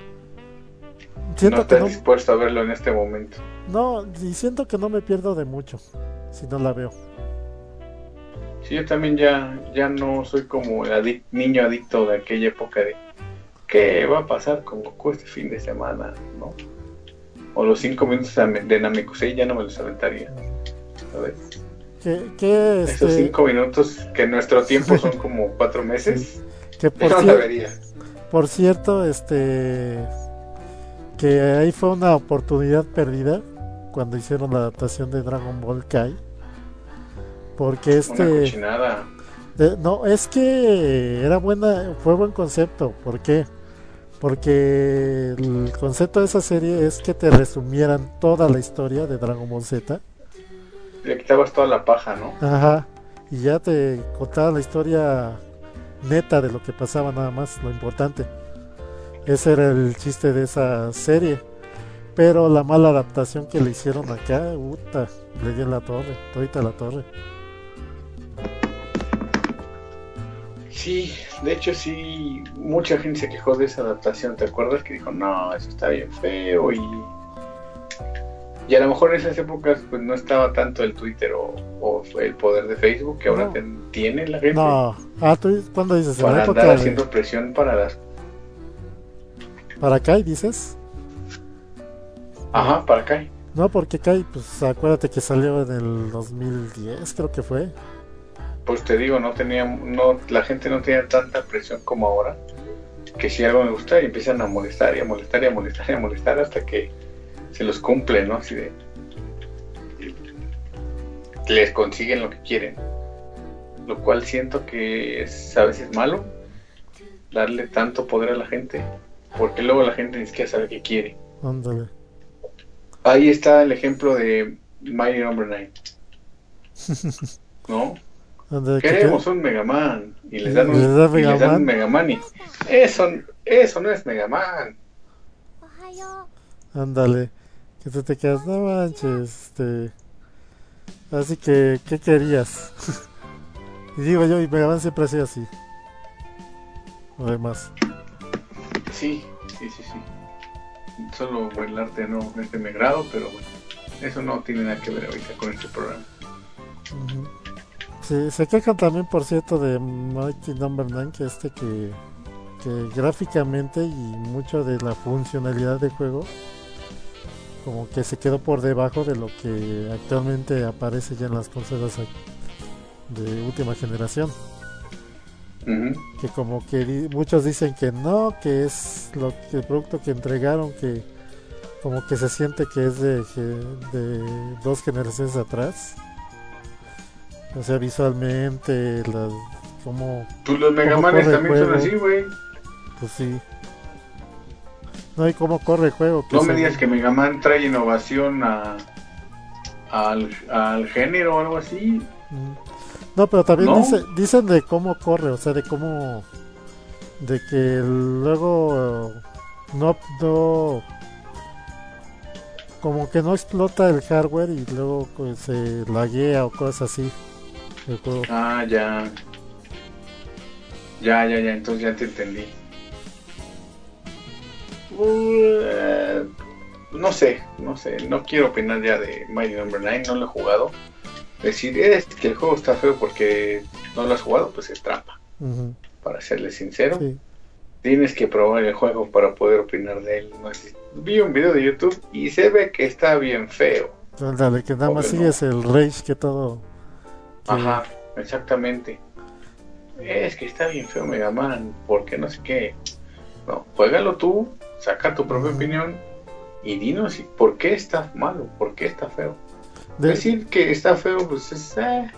No
Siento que
estás
no,
dispuesto a verlo en este momento.
no, y siento que no me pierdo de mucho si no la veo.
Sí, yo también ya no soy como el niño adicto de aquella época de ¿qué va a pasar con Goku este fin de semana? ¿No? O los 5 minutos de Namekusei ya no me los aventaría, ¿sabes?
Que
Esos 5 minutos que en nuestro tiempo son como 4
sí,
meses,
que
yo no la vería.
por cierto, que ahí fue una oportunidad perdida cuando hicieron la adaptación de Dragon Ball Kai, porque
Una cochinada.
no, es que era fue buen concepto. ¿Por qué? Porque el concepto de esa serie es que te resumieran toda la historia de Dragon Ball Z.
Le quitabas toda la paja, ¿no?
Ajá. Y ya te contaba la historia neta de lo que pasaba, nada más, lo importante. Ese era el chiste de esa serie. Pero la mala adaptación que le hicieron acá, puta, le dio en la torre, todita la torre.
Sí, de hecho sí, mucha gente se quejó de esa adaptación, ¿te acuerdas? Que dijo, no, eso está bien feo y a lo mejor en esas épocas pues no estaba tanto el Twitter o el poder de Facebook que ahora
No,
tiene la gente
no. ¿Tú cuándo dices? En la
para
época
andar
de...
haciendo presión para las...
¿Para Kai dices?
Ajá, para acá.
No, porque Kai, pues acuérdate que salió en el 2010, creo que fue.
Pues te digo, la gente no tenía tanta presión como ahora, que si algo me gusta y empiezan a molestar y a molestar y a molestar y a molestar hasta que se los cumple, ¿no? Así de que les consiguen lo que quieren, lo cual siento que es a veces malo darle tanto poder a la gente, porque luego la gente ni siquiera sabe qué quiere.
Ándale.
Ahí está el ejemplo de Mighty Number 9, ¿no?
Ándale,
Queremos un Mega Man y les dan
les da
y les dan un
Mega
Mega Man y eso no es Mega Man.
Ándale, que tú te quedas, no manches, así que, ¿qué querías? Y digo yo, y Mega Man siempre ha sido así. Además.
Sí. Solo el arte no me agrado, pero bueno, eso no tiene nada que ver ahorita con este programa.
Uh-huh. Sí, se quejan también, por cierto, de Mighty Number 9, que gráficamente y mucho de la funcionalidad del juego como que se quedó por debajo de lo que actualmente aparece ya en las consolas de última generación.
Uh-huh.
Que como que muchos dicen que no, que es el producto que entregaron, que como que se siente que es de 2 generaciones atrás. O sea, visualmente,
Pues los Mega Manes también son así, güey.
Pues sí. No, y cómo corre el juego.
No me digas que Mega Man trae innovación al género o algo así.
No, pero también
¿No?
dicen de cómo corre, o sea, de que luego no como que no explota el hardware y luego pues, se laguea o cosas así el juego.
Ah, ya, entonces ya te entendí. No sé, no quiero opinar ya de Mighty Number 9, no lo he jugado. Decir que el juego está feo porque no lo has jugado, pues es trampa.
Uh-huh.
Para serle sincero,
Sí.
tienes que probar el juego para poder opinar de él. No sé, vi un video de YouTube y se ve que está bien feo.
Ándale, que nada más
Obvio,
sigues el rage que todo.
Ajá, exactamente. Es que está bien feo Mega Man, porque no sé qué. No, juégalo tú, saca tu propia opinión y dinos por qué está malo, por qué está feo. Decir que está feo, pues es...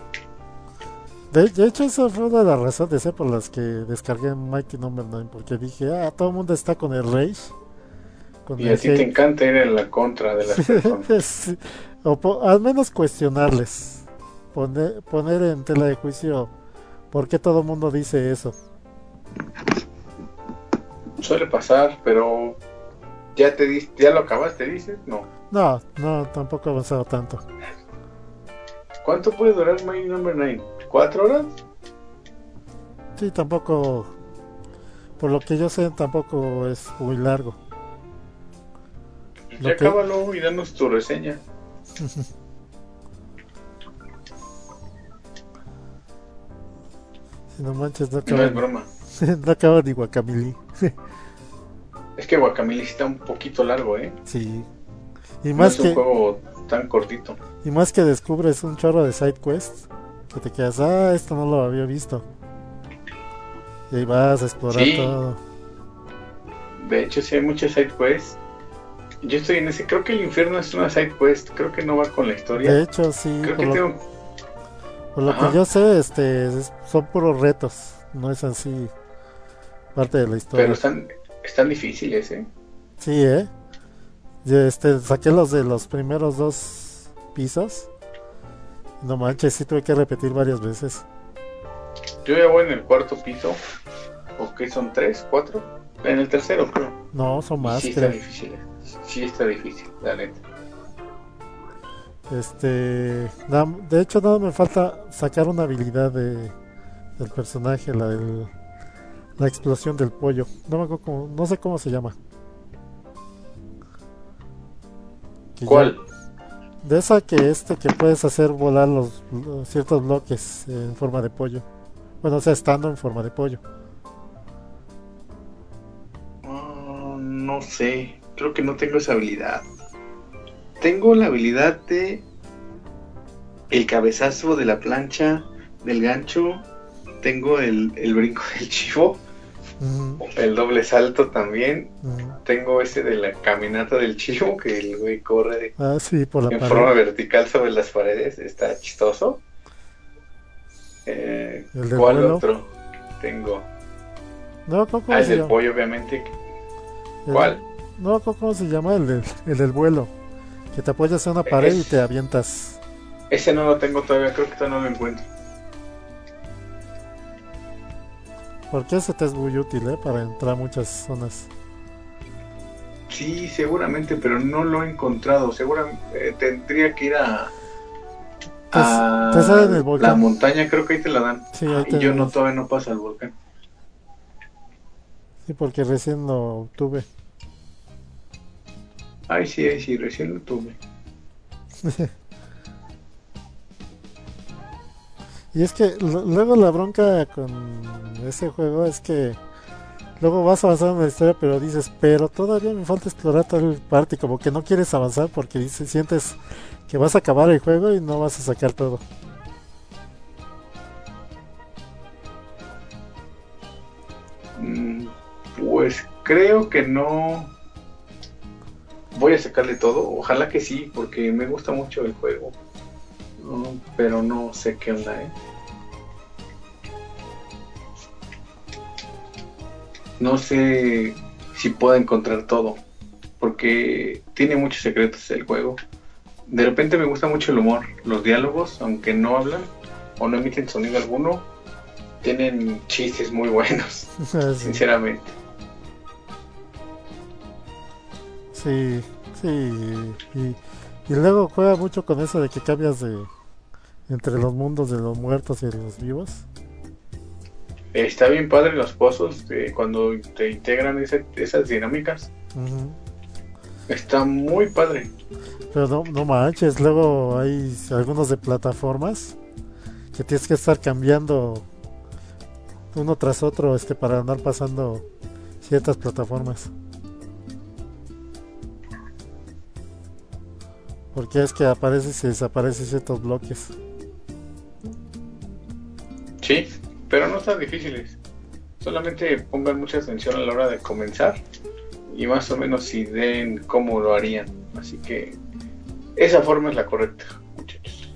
De hecho, esa fue una de las razones por las que descargué Mighty Number 9, porque dije, todo el mundo está con el Rage, con
Y
el
a ti te
hate.
encanta ir en la contra de las personas.
Sí, al menos cuestionarles, poner en tela de juicio por qué todo el mundo dice eso.
Suele pasar, pero ya lo acabaste, dices. No.
No, no, tampoco he avanzado tanto.
¿Cuánto puede durar My Number 9? ¿4 horas?
Sí, tampoco, por lo que yo sé, tampoco es muy largo.
Ya acábalo y danos tu reseña.
Si no manches, no
No es
acaba,
broma.
no acaba ni Guacamole.
Es que Guacamole está un poquito largo, ¿eh?
Sí. Y
No
más
es un
que,
juego tan cortito.
y más que descubres un chorro de side quests que te quedas, esto no lo había visto. Y ahí vas a explorar
Sí,
todo.
de hecho sí hay muchas side quests. Yo estoy en ese, creo que el infierno es una side quest, creo que no va con la
De
historia.
hecho, sí,
Creo que tengo...
por lo que
Ajá,
yo sé, son puros retos, no es así parte de la
pero
historia.
están difíciles, ¿eh?
Sí, yo, saqué los de los primeros 2 pisos. No manches, sí tuve que repetir varias veces.
Yo ya voy en el 4 piso, o que son 3, 4, en el tercero creo.
No, son
Y
más,
sí está
creo.
difícil, sí está difícil, la neta.
De hecho, nada me falta sacar una habilidad del personaje, la explosión del pollo. No me acuerdo no sé cómo se llama. Que ya,
¿Cuál?
de esa que puedes hacer volar los ciertos bloques en forma de pollo. Bueno, o sea, estando en forma de pollo.
No sé, creo que no tengo esa habilidad. Tengo la habilidad de el cabezazo de la plancha, del gancho. Tengo el brinco del chivo,
Mm,
el doble salto también.
mm.
Tengo ese de la caminata del chivo, que el güey corre
Sí, por la
en
pared.
forma vertical sobre las paredes. Está chistoso.
El del
¿Cuál
vuelo.
otro tengo?
No me acuerdo cómo
El
se
del
llama.
pollo, obviamente.
El-
¿Cuál?
no me acuerdo cómo se llama el del vuelo. Que te apoyas en una pared y te avientas.
Ese no lo tengo todavía, creo que todavía no lo encuentro.
Porque ese te es muy útil, para entrar a muchas zonas.
Sí, seguramente, pero no lo he encontrado. Seguramente tendría que ir
Te sale en el
a la
volcán.
montaña, creo que ahí te la dan.
Sí, ahí
Y yo
te.
no, todavía no paso al volcán.
Sí, porque recién lo tuve.
Ay, sí, recién lo tuve.
Y es que luego la bronca con ese juego es que luego vas avanzando en la historia, pero dices, pero todavía me falta explorar tal parte. Y como que no quieres avanzar porque sientes que vas a acabar el juego y no vas a sacar todo.
Pues creo que no voy a sacarle todo. Ojalá que sí, porque me gusta mucho el juego. Pero no sé qué onda, ¿eh? No sé si puedo encontrar todo, porque tiene muchos secretos el juego. De repente me gusta mucho el humor, los diálogos, aunque no hablan o no emiten sonido alguno, tienen chistes muy buenos,
Sí,
sinceramente.
sí, sí. Y luego juega mucho con eso de que cambias entre los mundos de los muertos y de los vivos.
Está bien padre los pozos, cuando te integran esas dinámicas.
Ujú.
Está muy padre.
Pero no manches, luego hay algunos de plataformas que tienes que estar cambiando uno tras otro para andar pasando ciertas plataformas. Porque es que aparece y se desaparecen ciertos bloques.
Sí, pero no están difíciles. Solamente pongan mucha atención a la hora de comenzar y más o menos den cómo lo harían. Así que esa forma es la correcta, muchachos.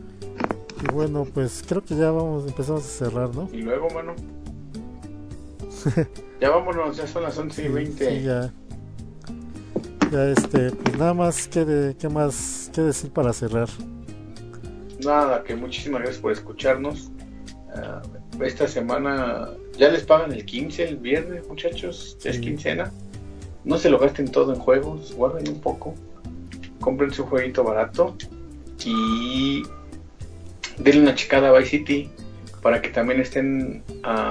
Y bueno, pues creo que ya empezamos a cerrar, ¿no?
Y luego, mano, Ya vámonos, ya son las 11:20.
Sí, ya. Ya pues nada más, ¿qué más qué decir para cerrar?
Nada, que muchísimas gracias por escucharnos. Esta semana ya les pagan el 15 el viernes, muchachos. Ya es
Sí.
quincena. No se lo gasten todo en juegos, guarden un poco. Cómprense un jueguito barato y denle una checada a Vice City para que también estén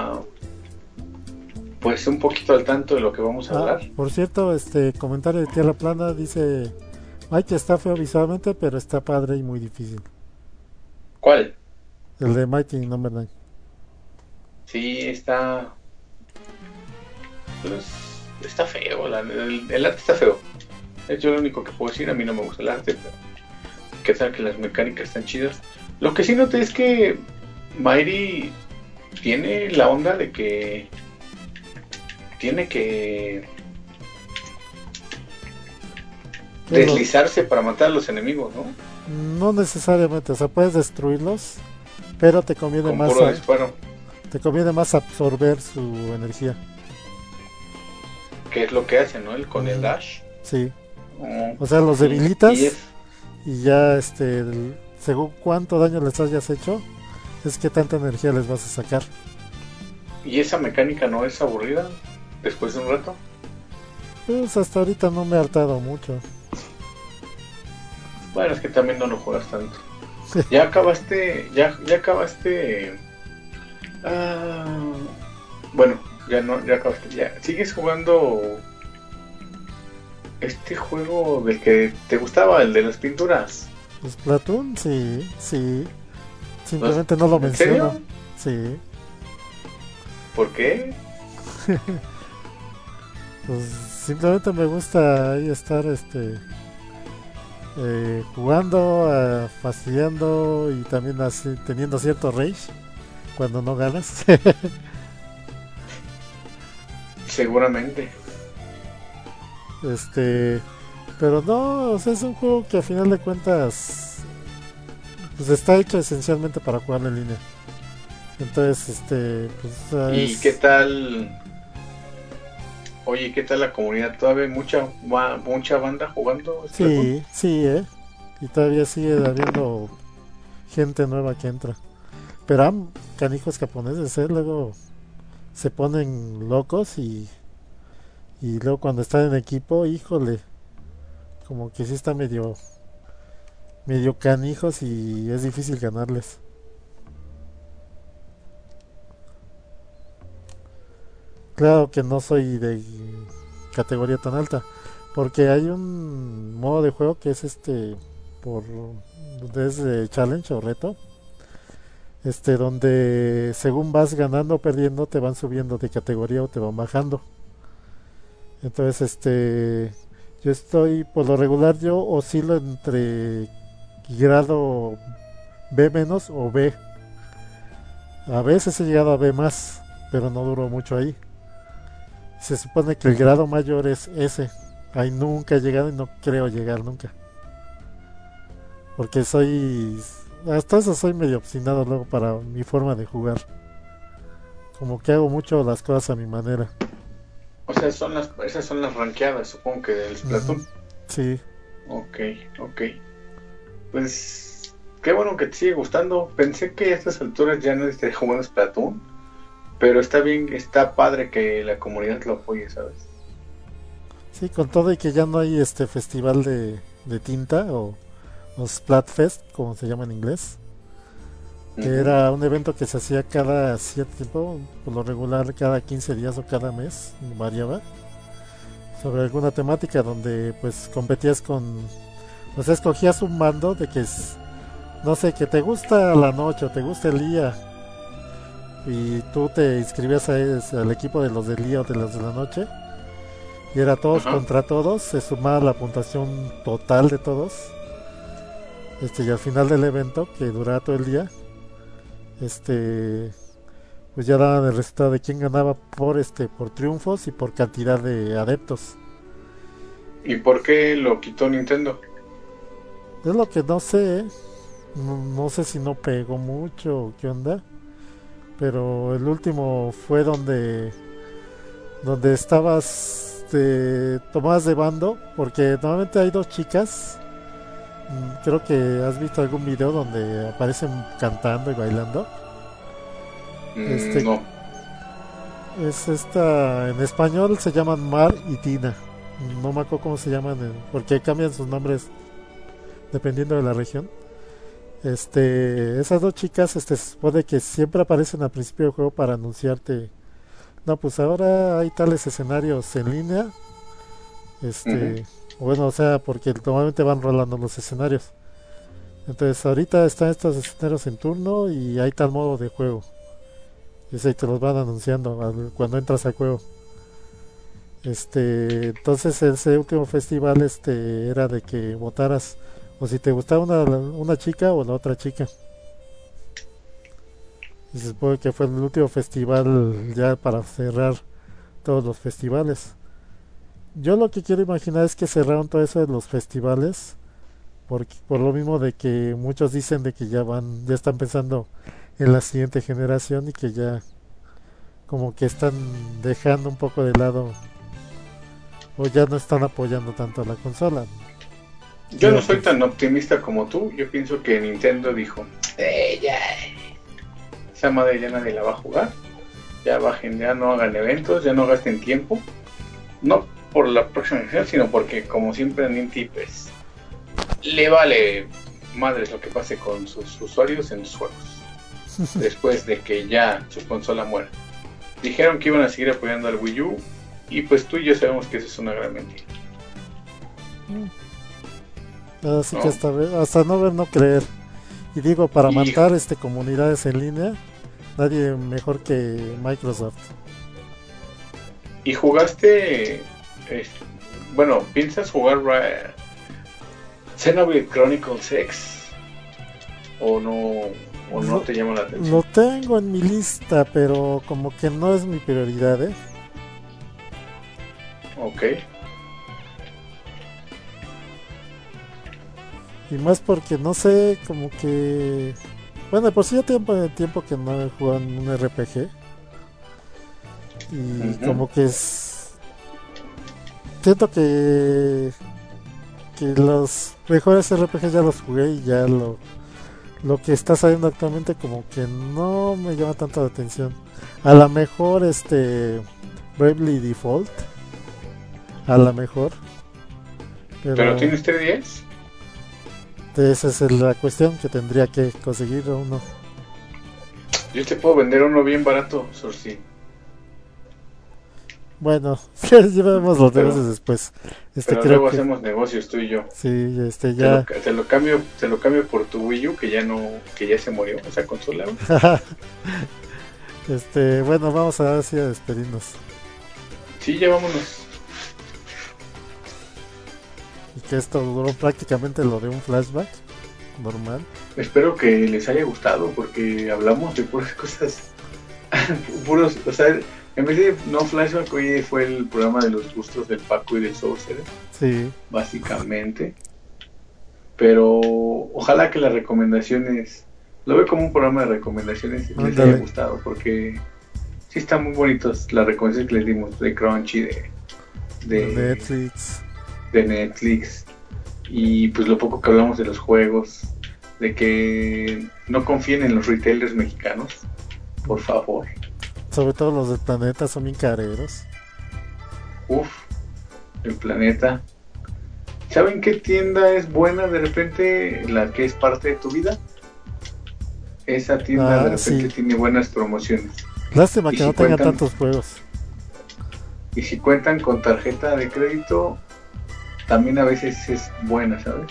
pues un poquito al tanto de lo que vamos a hablar.
Por cierto, comentario de Tierra Plana dice Mike está feo visualmente, pero está padre y muy difícil.
¿Cuál?
El de Mighty Number 9.
Sí, está pues, está feo, el arte está feo. Es yo lo único que puedo decir. A mí no me gusta el arte, pero que tal que las mecánicas están chidas. Lo que sí noté es que Mighty tiene la onda de que tiene que deslizarse para matar a los enemigos, ¿no?
No necesariamente, o sea, puedes destruirlos, pero te conviene
Con
más
puro disparo.
te conviene más absorber su energía.
Que es lo que hace, ¿no? Él con el dash.
Sí. O sea, los debilitas y ya según cuánto daño les hayas hecho, es que tanta energía les vas a sacar.
¿Y esa mecánica no es aburrida después de un rato?
Pues hasta ahorita no me ha hartado mucho.
Bueno, es que también no lo juegas tanto. Ya acabaste. Bueno, ya no, ya acabaste. Ya. ¿Sigues jugando este juego del que te gustaba, el de las pinturas?
Splatoon, sí. Simplemente no lo
¿En
menciono.
serio?
Sí.
¿Por qué?
Pues simplemente me gusta ahí estar jugando, fastidiando y también así, teniendo cierto rage cuando no ganas.
Seguramente.
Pero no, o sea, es un juego que a final de cuentas pues está hecho esencialmente para jugar en línea. Entonces, pues
¿Y qué tal? Oye, ¿qué tal la comunidad? ¿Todavía hay mucha banda jugando?
Sí, y todavía sigue habiendo gente nueva que entra. Pero canijos japoneses, luego se ponen locos y luego cuando están en equipo, híjole, como que sí está medio canijos y es difícil ganarles. Claro que no soy de categoría tan alta, porque hay un modo de juego que es por desde challenge o reto, donde según vas ganando o perdiendo te van subiendo de categoría o te van bajando. Entonces, yo estoy, por lo regular, yo oscilo entre grado B menos o B. A veces he llegado a B más, pero no duró mucho ahí. Se supone que el grado mayor es S. Ahí nunca he llegado y no creo llegar nunca. Porque hasta eso soy medio obstinado luego para mi forma de jugar. Como que hago mucho las cosas a mi manera.
O sea, esas son las rankeadas, supongo que del Splatoon.
Sí.
Ok. Pues qué bueno que te sigue gustando. Pensé que a estas alturas ya no estaría jugando Splatoon, pero está bien, está padre que la comunidad lo apoye, ¿sabes?
Sí, con todo y que ya no hay este festival de tinta o Splatfest, como se llama en inglés. Que era un evento que se hacía cada cierto tiempo, por lo regular cada 15 días o cada mes, variaba, sobre alguna temática donde pues competías o sea, escogías un mando de que no sé, que te gusta la noche o te gusta el día y tú te inscribías al equipo de los del día o de los de la noche y era todos contra todos, se sumaba la puntuación total de todos, y al final del evento, que duraba todo el día, pues ya daban el resultado de quién ganaba por triunfos y por cantidad de adeptos.
¿Y por qué lo quitó Nintendo?
Es lo que no sé, no sé si no pegó mucho o qué onda, pero el último fue donde donde estabas tomadas de bando, porque normalmente hay dos chicas. Creo que has visto algún video donde aparecen cantando y bailando.
No.
Es esta, en español se llaman Mar y Tina. No me acuerdo cómo se llaman, porque cambian sus nombres dependiendo de la región. Esas dos chicas, se supone que siempre aparecen al principio del juego para anunciarte, no, pues ahora hay tales escenarios en línea. Bueno, o sea, porque normalmente van rolando los escenarios. Entonces ahorita están estos escenarios en turno y hay tal modo de juego. Y ahí te los van anunciando cuando entras al juego. Entonces ese último festival era de que votaras o si te gustaba una chica o la otra chica. Y se supone que fue el último festival ya para cerrar todos los festivales. Yo lo que quiero imaginar es que cerraron todo eso de los festivales por lo mismo de que muchos dicen de que ya están pensando en la siguiente generación y que ya como que están dejando un poco de lado o ya no están apoyando tanto a la consola.
Yo no soy tan optimista como tú. Yo pienso que Nintendo dijo, ya, esa madre ya nadie la va a jugar, ya bajen, ya no hagan eventos, ya no gasten tiempo, no por la próxima generación, sino porque como siempre a Nintendo pues le vale madres lo que pase con sus usuarios en sus juegos después de que ya su consola muera. Dijeron que iban a seguir apoyando al Wii U y pues tú y yo sabemos que eso es una gran mentira.
Así ¿no? Que hasta no ver, no creer. Y digo, para matar comunidades en línea, nadie mejor que Microsoft.
¿Y jugaste? Bueno, ¿piensas jugar Xenoblade Chronicles X? ¿O no te llama la atención?
Lo tengo en mi lista, pero como que no es mi prioridad,
Ok.
Y más porque no sé, como que... Bueno, por sí ya tiempo que no he jugado en un RPG. Y como que siento que los mejores RPGs ya los jugué y ya lo que está saliendo actualmente como que no me llama tanto la atención. A lo mejor Bravely Default. A lo mejor.
¿Pero tienes 3DS?
Esa es la cuestión, que tendría que conseguir uno.
Yo te puedo vender uno bien barato, Sorci.
Bueno, llevemos los negocios después.
Pero
creo
luego
que
hacemos negocios tú y yo.
Sí, ya.
Te lo cambio por tu Wii U que ya se murió esa consola.
Bueno, vamos a ver si a despedirnos.
Sí, ya vámonos.
Y que esto duró prácticamente lo de un flashback normal.
Espero que les haya gustado porque hablamos de puras cosas o sea, en vez de no flashback, hoy fue el programa de los gustos del Paco y del Sorcerer.
Sí.
Básicamente. Pero ojalá que las recomendaciones, lo veo como un programa de recomendaciones, les haya gustado porque sí están muy bonitos las recomendaciones que les dimos de Crunchy, de Netflix y pues lo poco que hablamos de los juegos, de que no confíen en los retailers mexicanos, por favor.
Sobre todo los del Planeta son bien careros.
El Planeta. ¿Saben qué tienda es buena de repente? La que es parte de tu vida. Esa tienda de repente tiene buenas promociones.
Lástima que no tenga tantos juegos.
Y si cuentan con tarjeta de crédito, también a veces es buena, ¿sabes?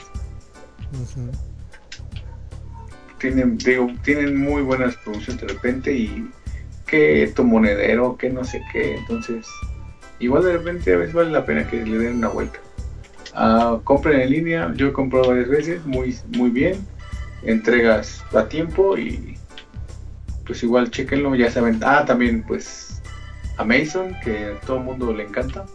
Tienen muy buenas promociones de repente y que tu monedero, que no sé qué, entonces igual de repente a veces vale la pena que le den una vuelta. Compren en línea, yo he comprado varias veces, muy, muy bien, entregas a tiempo y pues igual chequenlo, ya saben. También pues Amazon, que a todo el mundo le encanta.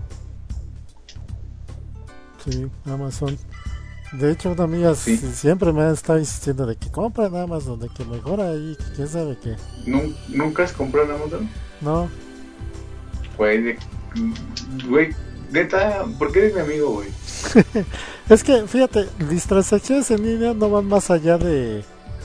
Sí, Amazon. De hecho, una amiga siempre me ha estado insistiendo de que compra en Amazon, de que mejora ahí, quién sabe qué.
¿Nunca has comprado en Amazon?
No.
Güey, güey, neta, ¿por qué eres mi amigo, güey?
Es que, fíjate, las transacciones en línea no van más allá de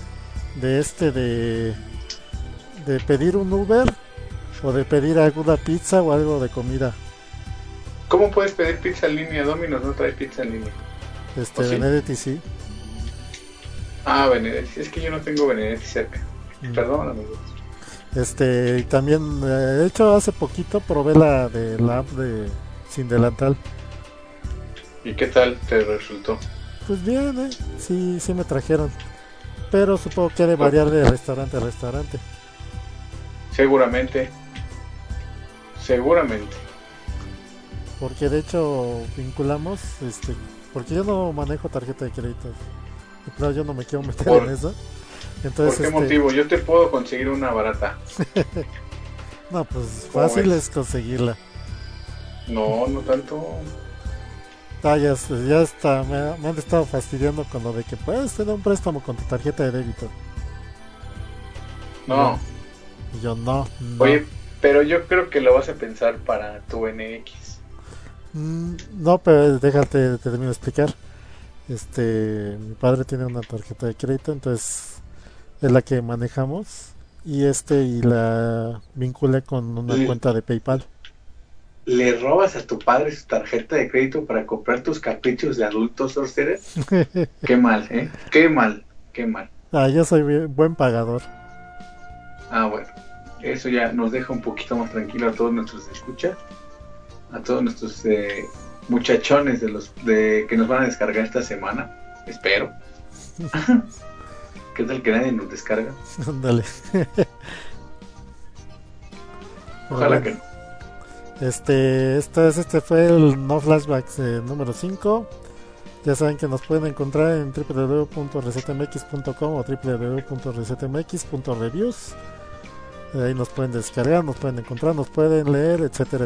pedir un Uber o de pedir alguna pizza o algo de comida.
¿Cómo puedes pedir pizza en línea? Domino's no trae pizza en línea. ¿O sí?
Benedetti sí.
Ah, Benedetti, es que yo no tengo Benedetti cerca. Perdón, amigos.
Y también, de hecho, hace poquito probé la app de Sin Delantal.
¿Y qué tal te resultó?
Pues bien, sí me trajeron. Pero supongo que ha de variar de restaurante a restaurante.
Seguramente.
Porque de hecho vinculamos, porque yo no manejo tarjeta de crédito. Pero yo no me quiero meter en eso. Entonces,
¿por qué motivo? Yo te puedo conseguir una barata.
No, pues fácil es conseguirla.
No tanto.
Ya está, me han estado fastidiando con lo de que puedes tener un préstamo con tu tarjeta de débito.
No.
Y yo no.
Oye, pero yo creo que lo vas a pensar para tu NX.
No, pero déjate, te termino de explicar. Mi padre tiene una tarjeta de crédito, entonces es la que manejamos y la vinculé con una cuenta de PayPal.
¿Le robas a tu padre su tarjeta de crédito para comprar tus caprichos de adultos, Sorcerer? Qué mal, qué mal.
Yo soy buen pagador.
Bueno, eso ya nos deja un poquito más tranquilo a todos nuestros escuchas, a todos nuestros muchachones que nos van a descargar esta semana, espero. ¿Qué tal que nadie nos descarga?
Ándale.
Ojalá que no.
Este fue el No Flashbacks número 5. Ya saben que nos pueden encontrar en www.resetmx.com o www.resetmx.reviews. Ahí nos pueden descargar, nos pueden encontrar, nos pueden leer, etcétera.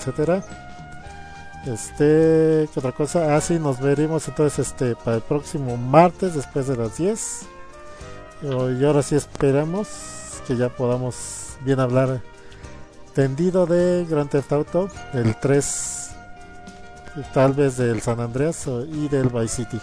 ¿Qué otra cosa? Sí, nos veremos entonces para el próximo martes después de las 10. Y ahora sí esperamos que ya podamos bien hablar tendido de Grand Theft Auto, el 3, tal vez del San Andreas y del Vice City.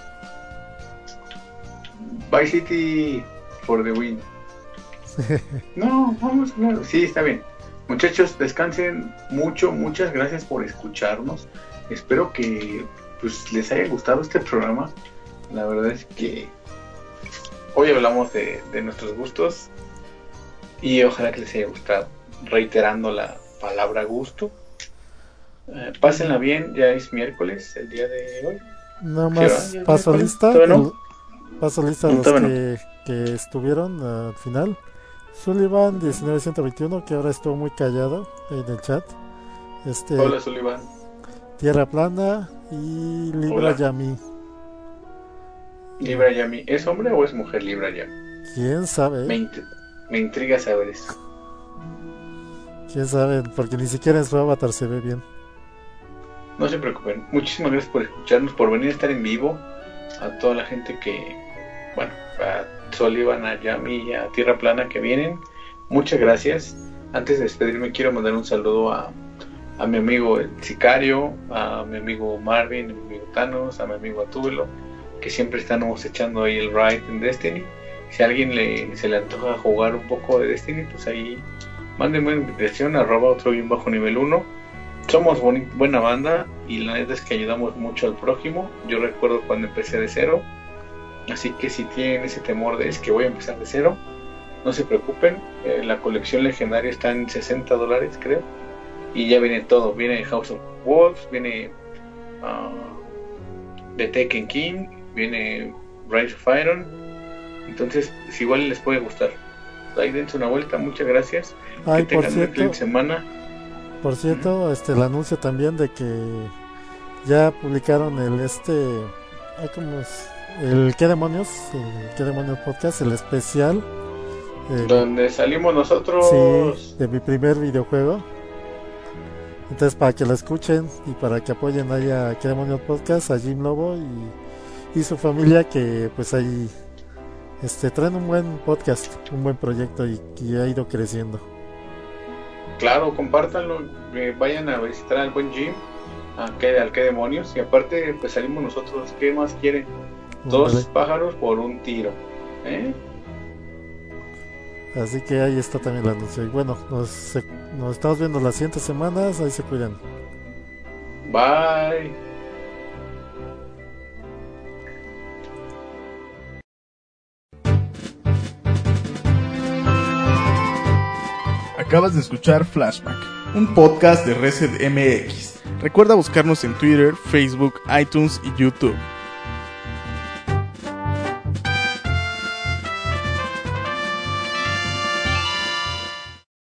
Vice City for the win. No, vamos a hablar. Sí, está bien. Muchachos, descansen mucho. Muchas gracias por escucharnos. Espero que les haya gustado este programa. La verdad es que hoy hablamos de nuestros gustos y ojalá que les haya gustado. Reiterando la palabra gusto. Pásenla bien, ya es miércoles el día de hoy.
Nada más paso lista. Paso lista a los que estuvieron al final. Sullivan 19121, que ahora estuvo muy callado en el chat.
Hola Sullivan.
Tierra Plana y Libra Yami.
Libra Yami, ¿es hombre o es mujer Libra Yami?
¿Quién sabe?
Me intriga saber eso.
¿Quién sabe? Porque ni siquiera en su avatar se ve bien.
No se preocupen. Muchísimas gracias por escucharnos, por venir a estar en vivo. A toda la gente a Sullivan, a Yami y a Tierra Plana que vienen. Muchas gracias. Antes de despedirme quiero mandar un saludo a mi amigo el Sicario, a mi amigo Marvin, a mi amigo Thanos, a mi amigo Atuelo, que siempre estamos echando ahí el ride en Destiny. Si a alguien se le antoja jugar un poco de Destiny, pues ahí mándenme una invitación a @otro_nivel 1. Somos buena banda y la neta es que ayudamos mucho al prójimo. Yo recuerdo cuando empecé de cero, así que si tienen ese temor de es que voy a empezar de cero, no se preocupen. La colección legendaria está en $60, creo, y ya viene todo. Viene House of Wolves, viene The Tekken King, viene Rise of Iron. Entonces igual les puede gustar. Ahí dense una vuelta. Muchas gracias. Que tengan un fin de semana.
Por cierto, el anuncio también de que ya publicaron el ¿cómo es? El ¿Qué demonios? El ¿Qué demonios podcast? El especial
donde salimos nosotros.
Sí, de mi primer videojuego. Entonces para que lo escuchen y para que apoyen ahí a ¿Qué demonios podcast? A Jim Lobo y su familia, que pues ahí traen un buen podcast, un buen proyecto y ha ido creciendo.
claro, compártanlo, vayan a visitar al buen Jim, al que demonios, y aparte pues salimos nosotros, ¿qué más quieren? Dos pájaros por un tiro, ¿eh?
Así que ahí está también el anuncio. Y bueno, nos estamos viendo las siguientes semanas. Ahí se cuidan.
Bye.
Acabas de escuchar Flashback, un podcast de Reset MX. Recuerda buscarnos en Twitter, Facebook, iTunes y YouTube.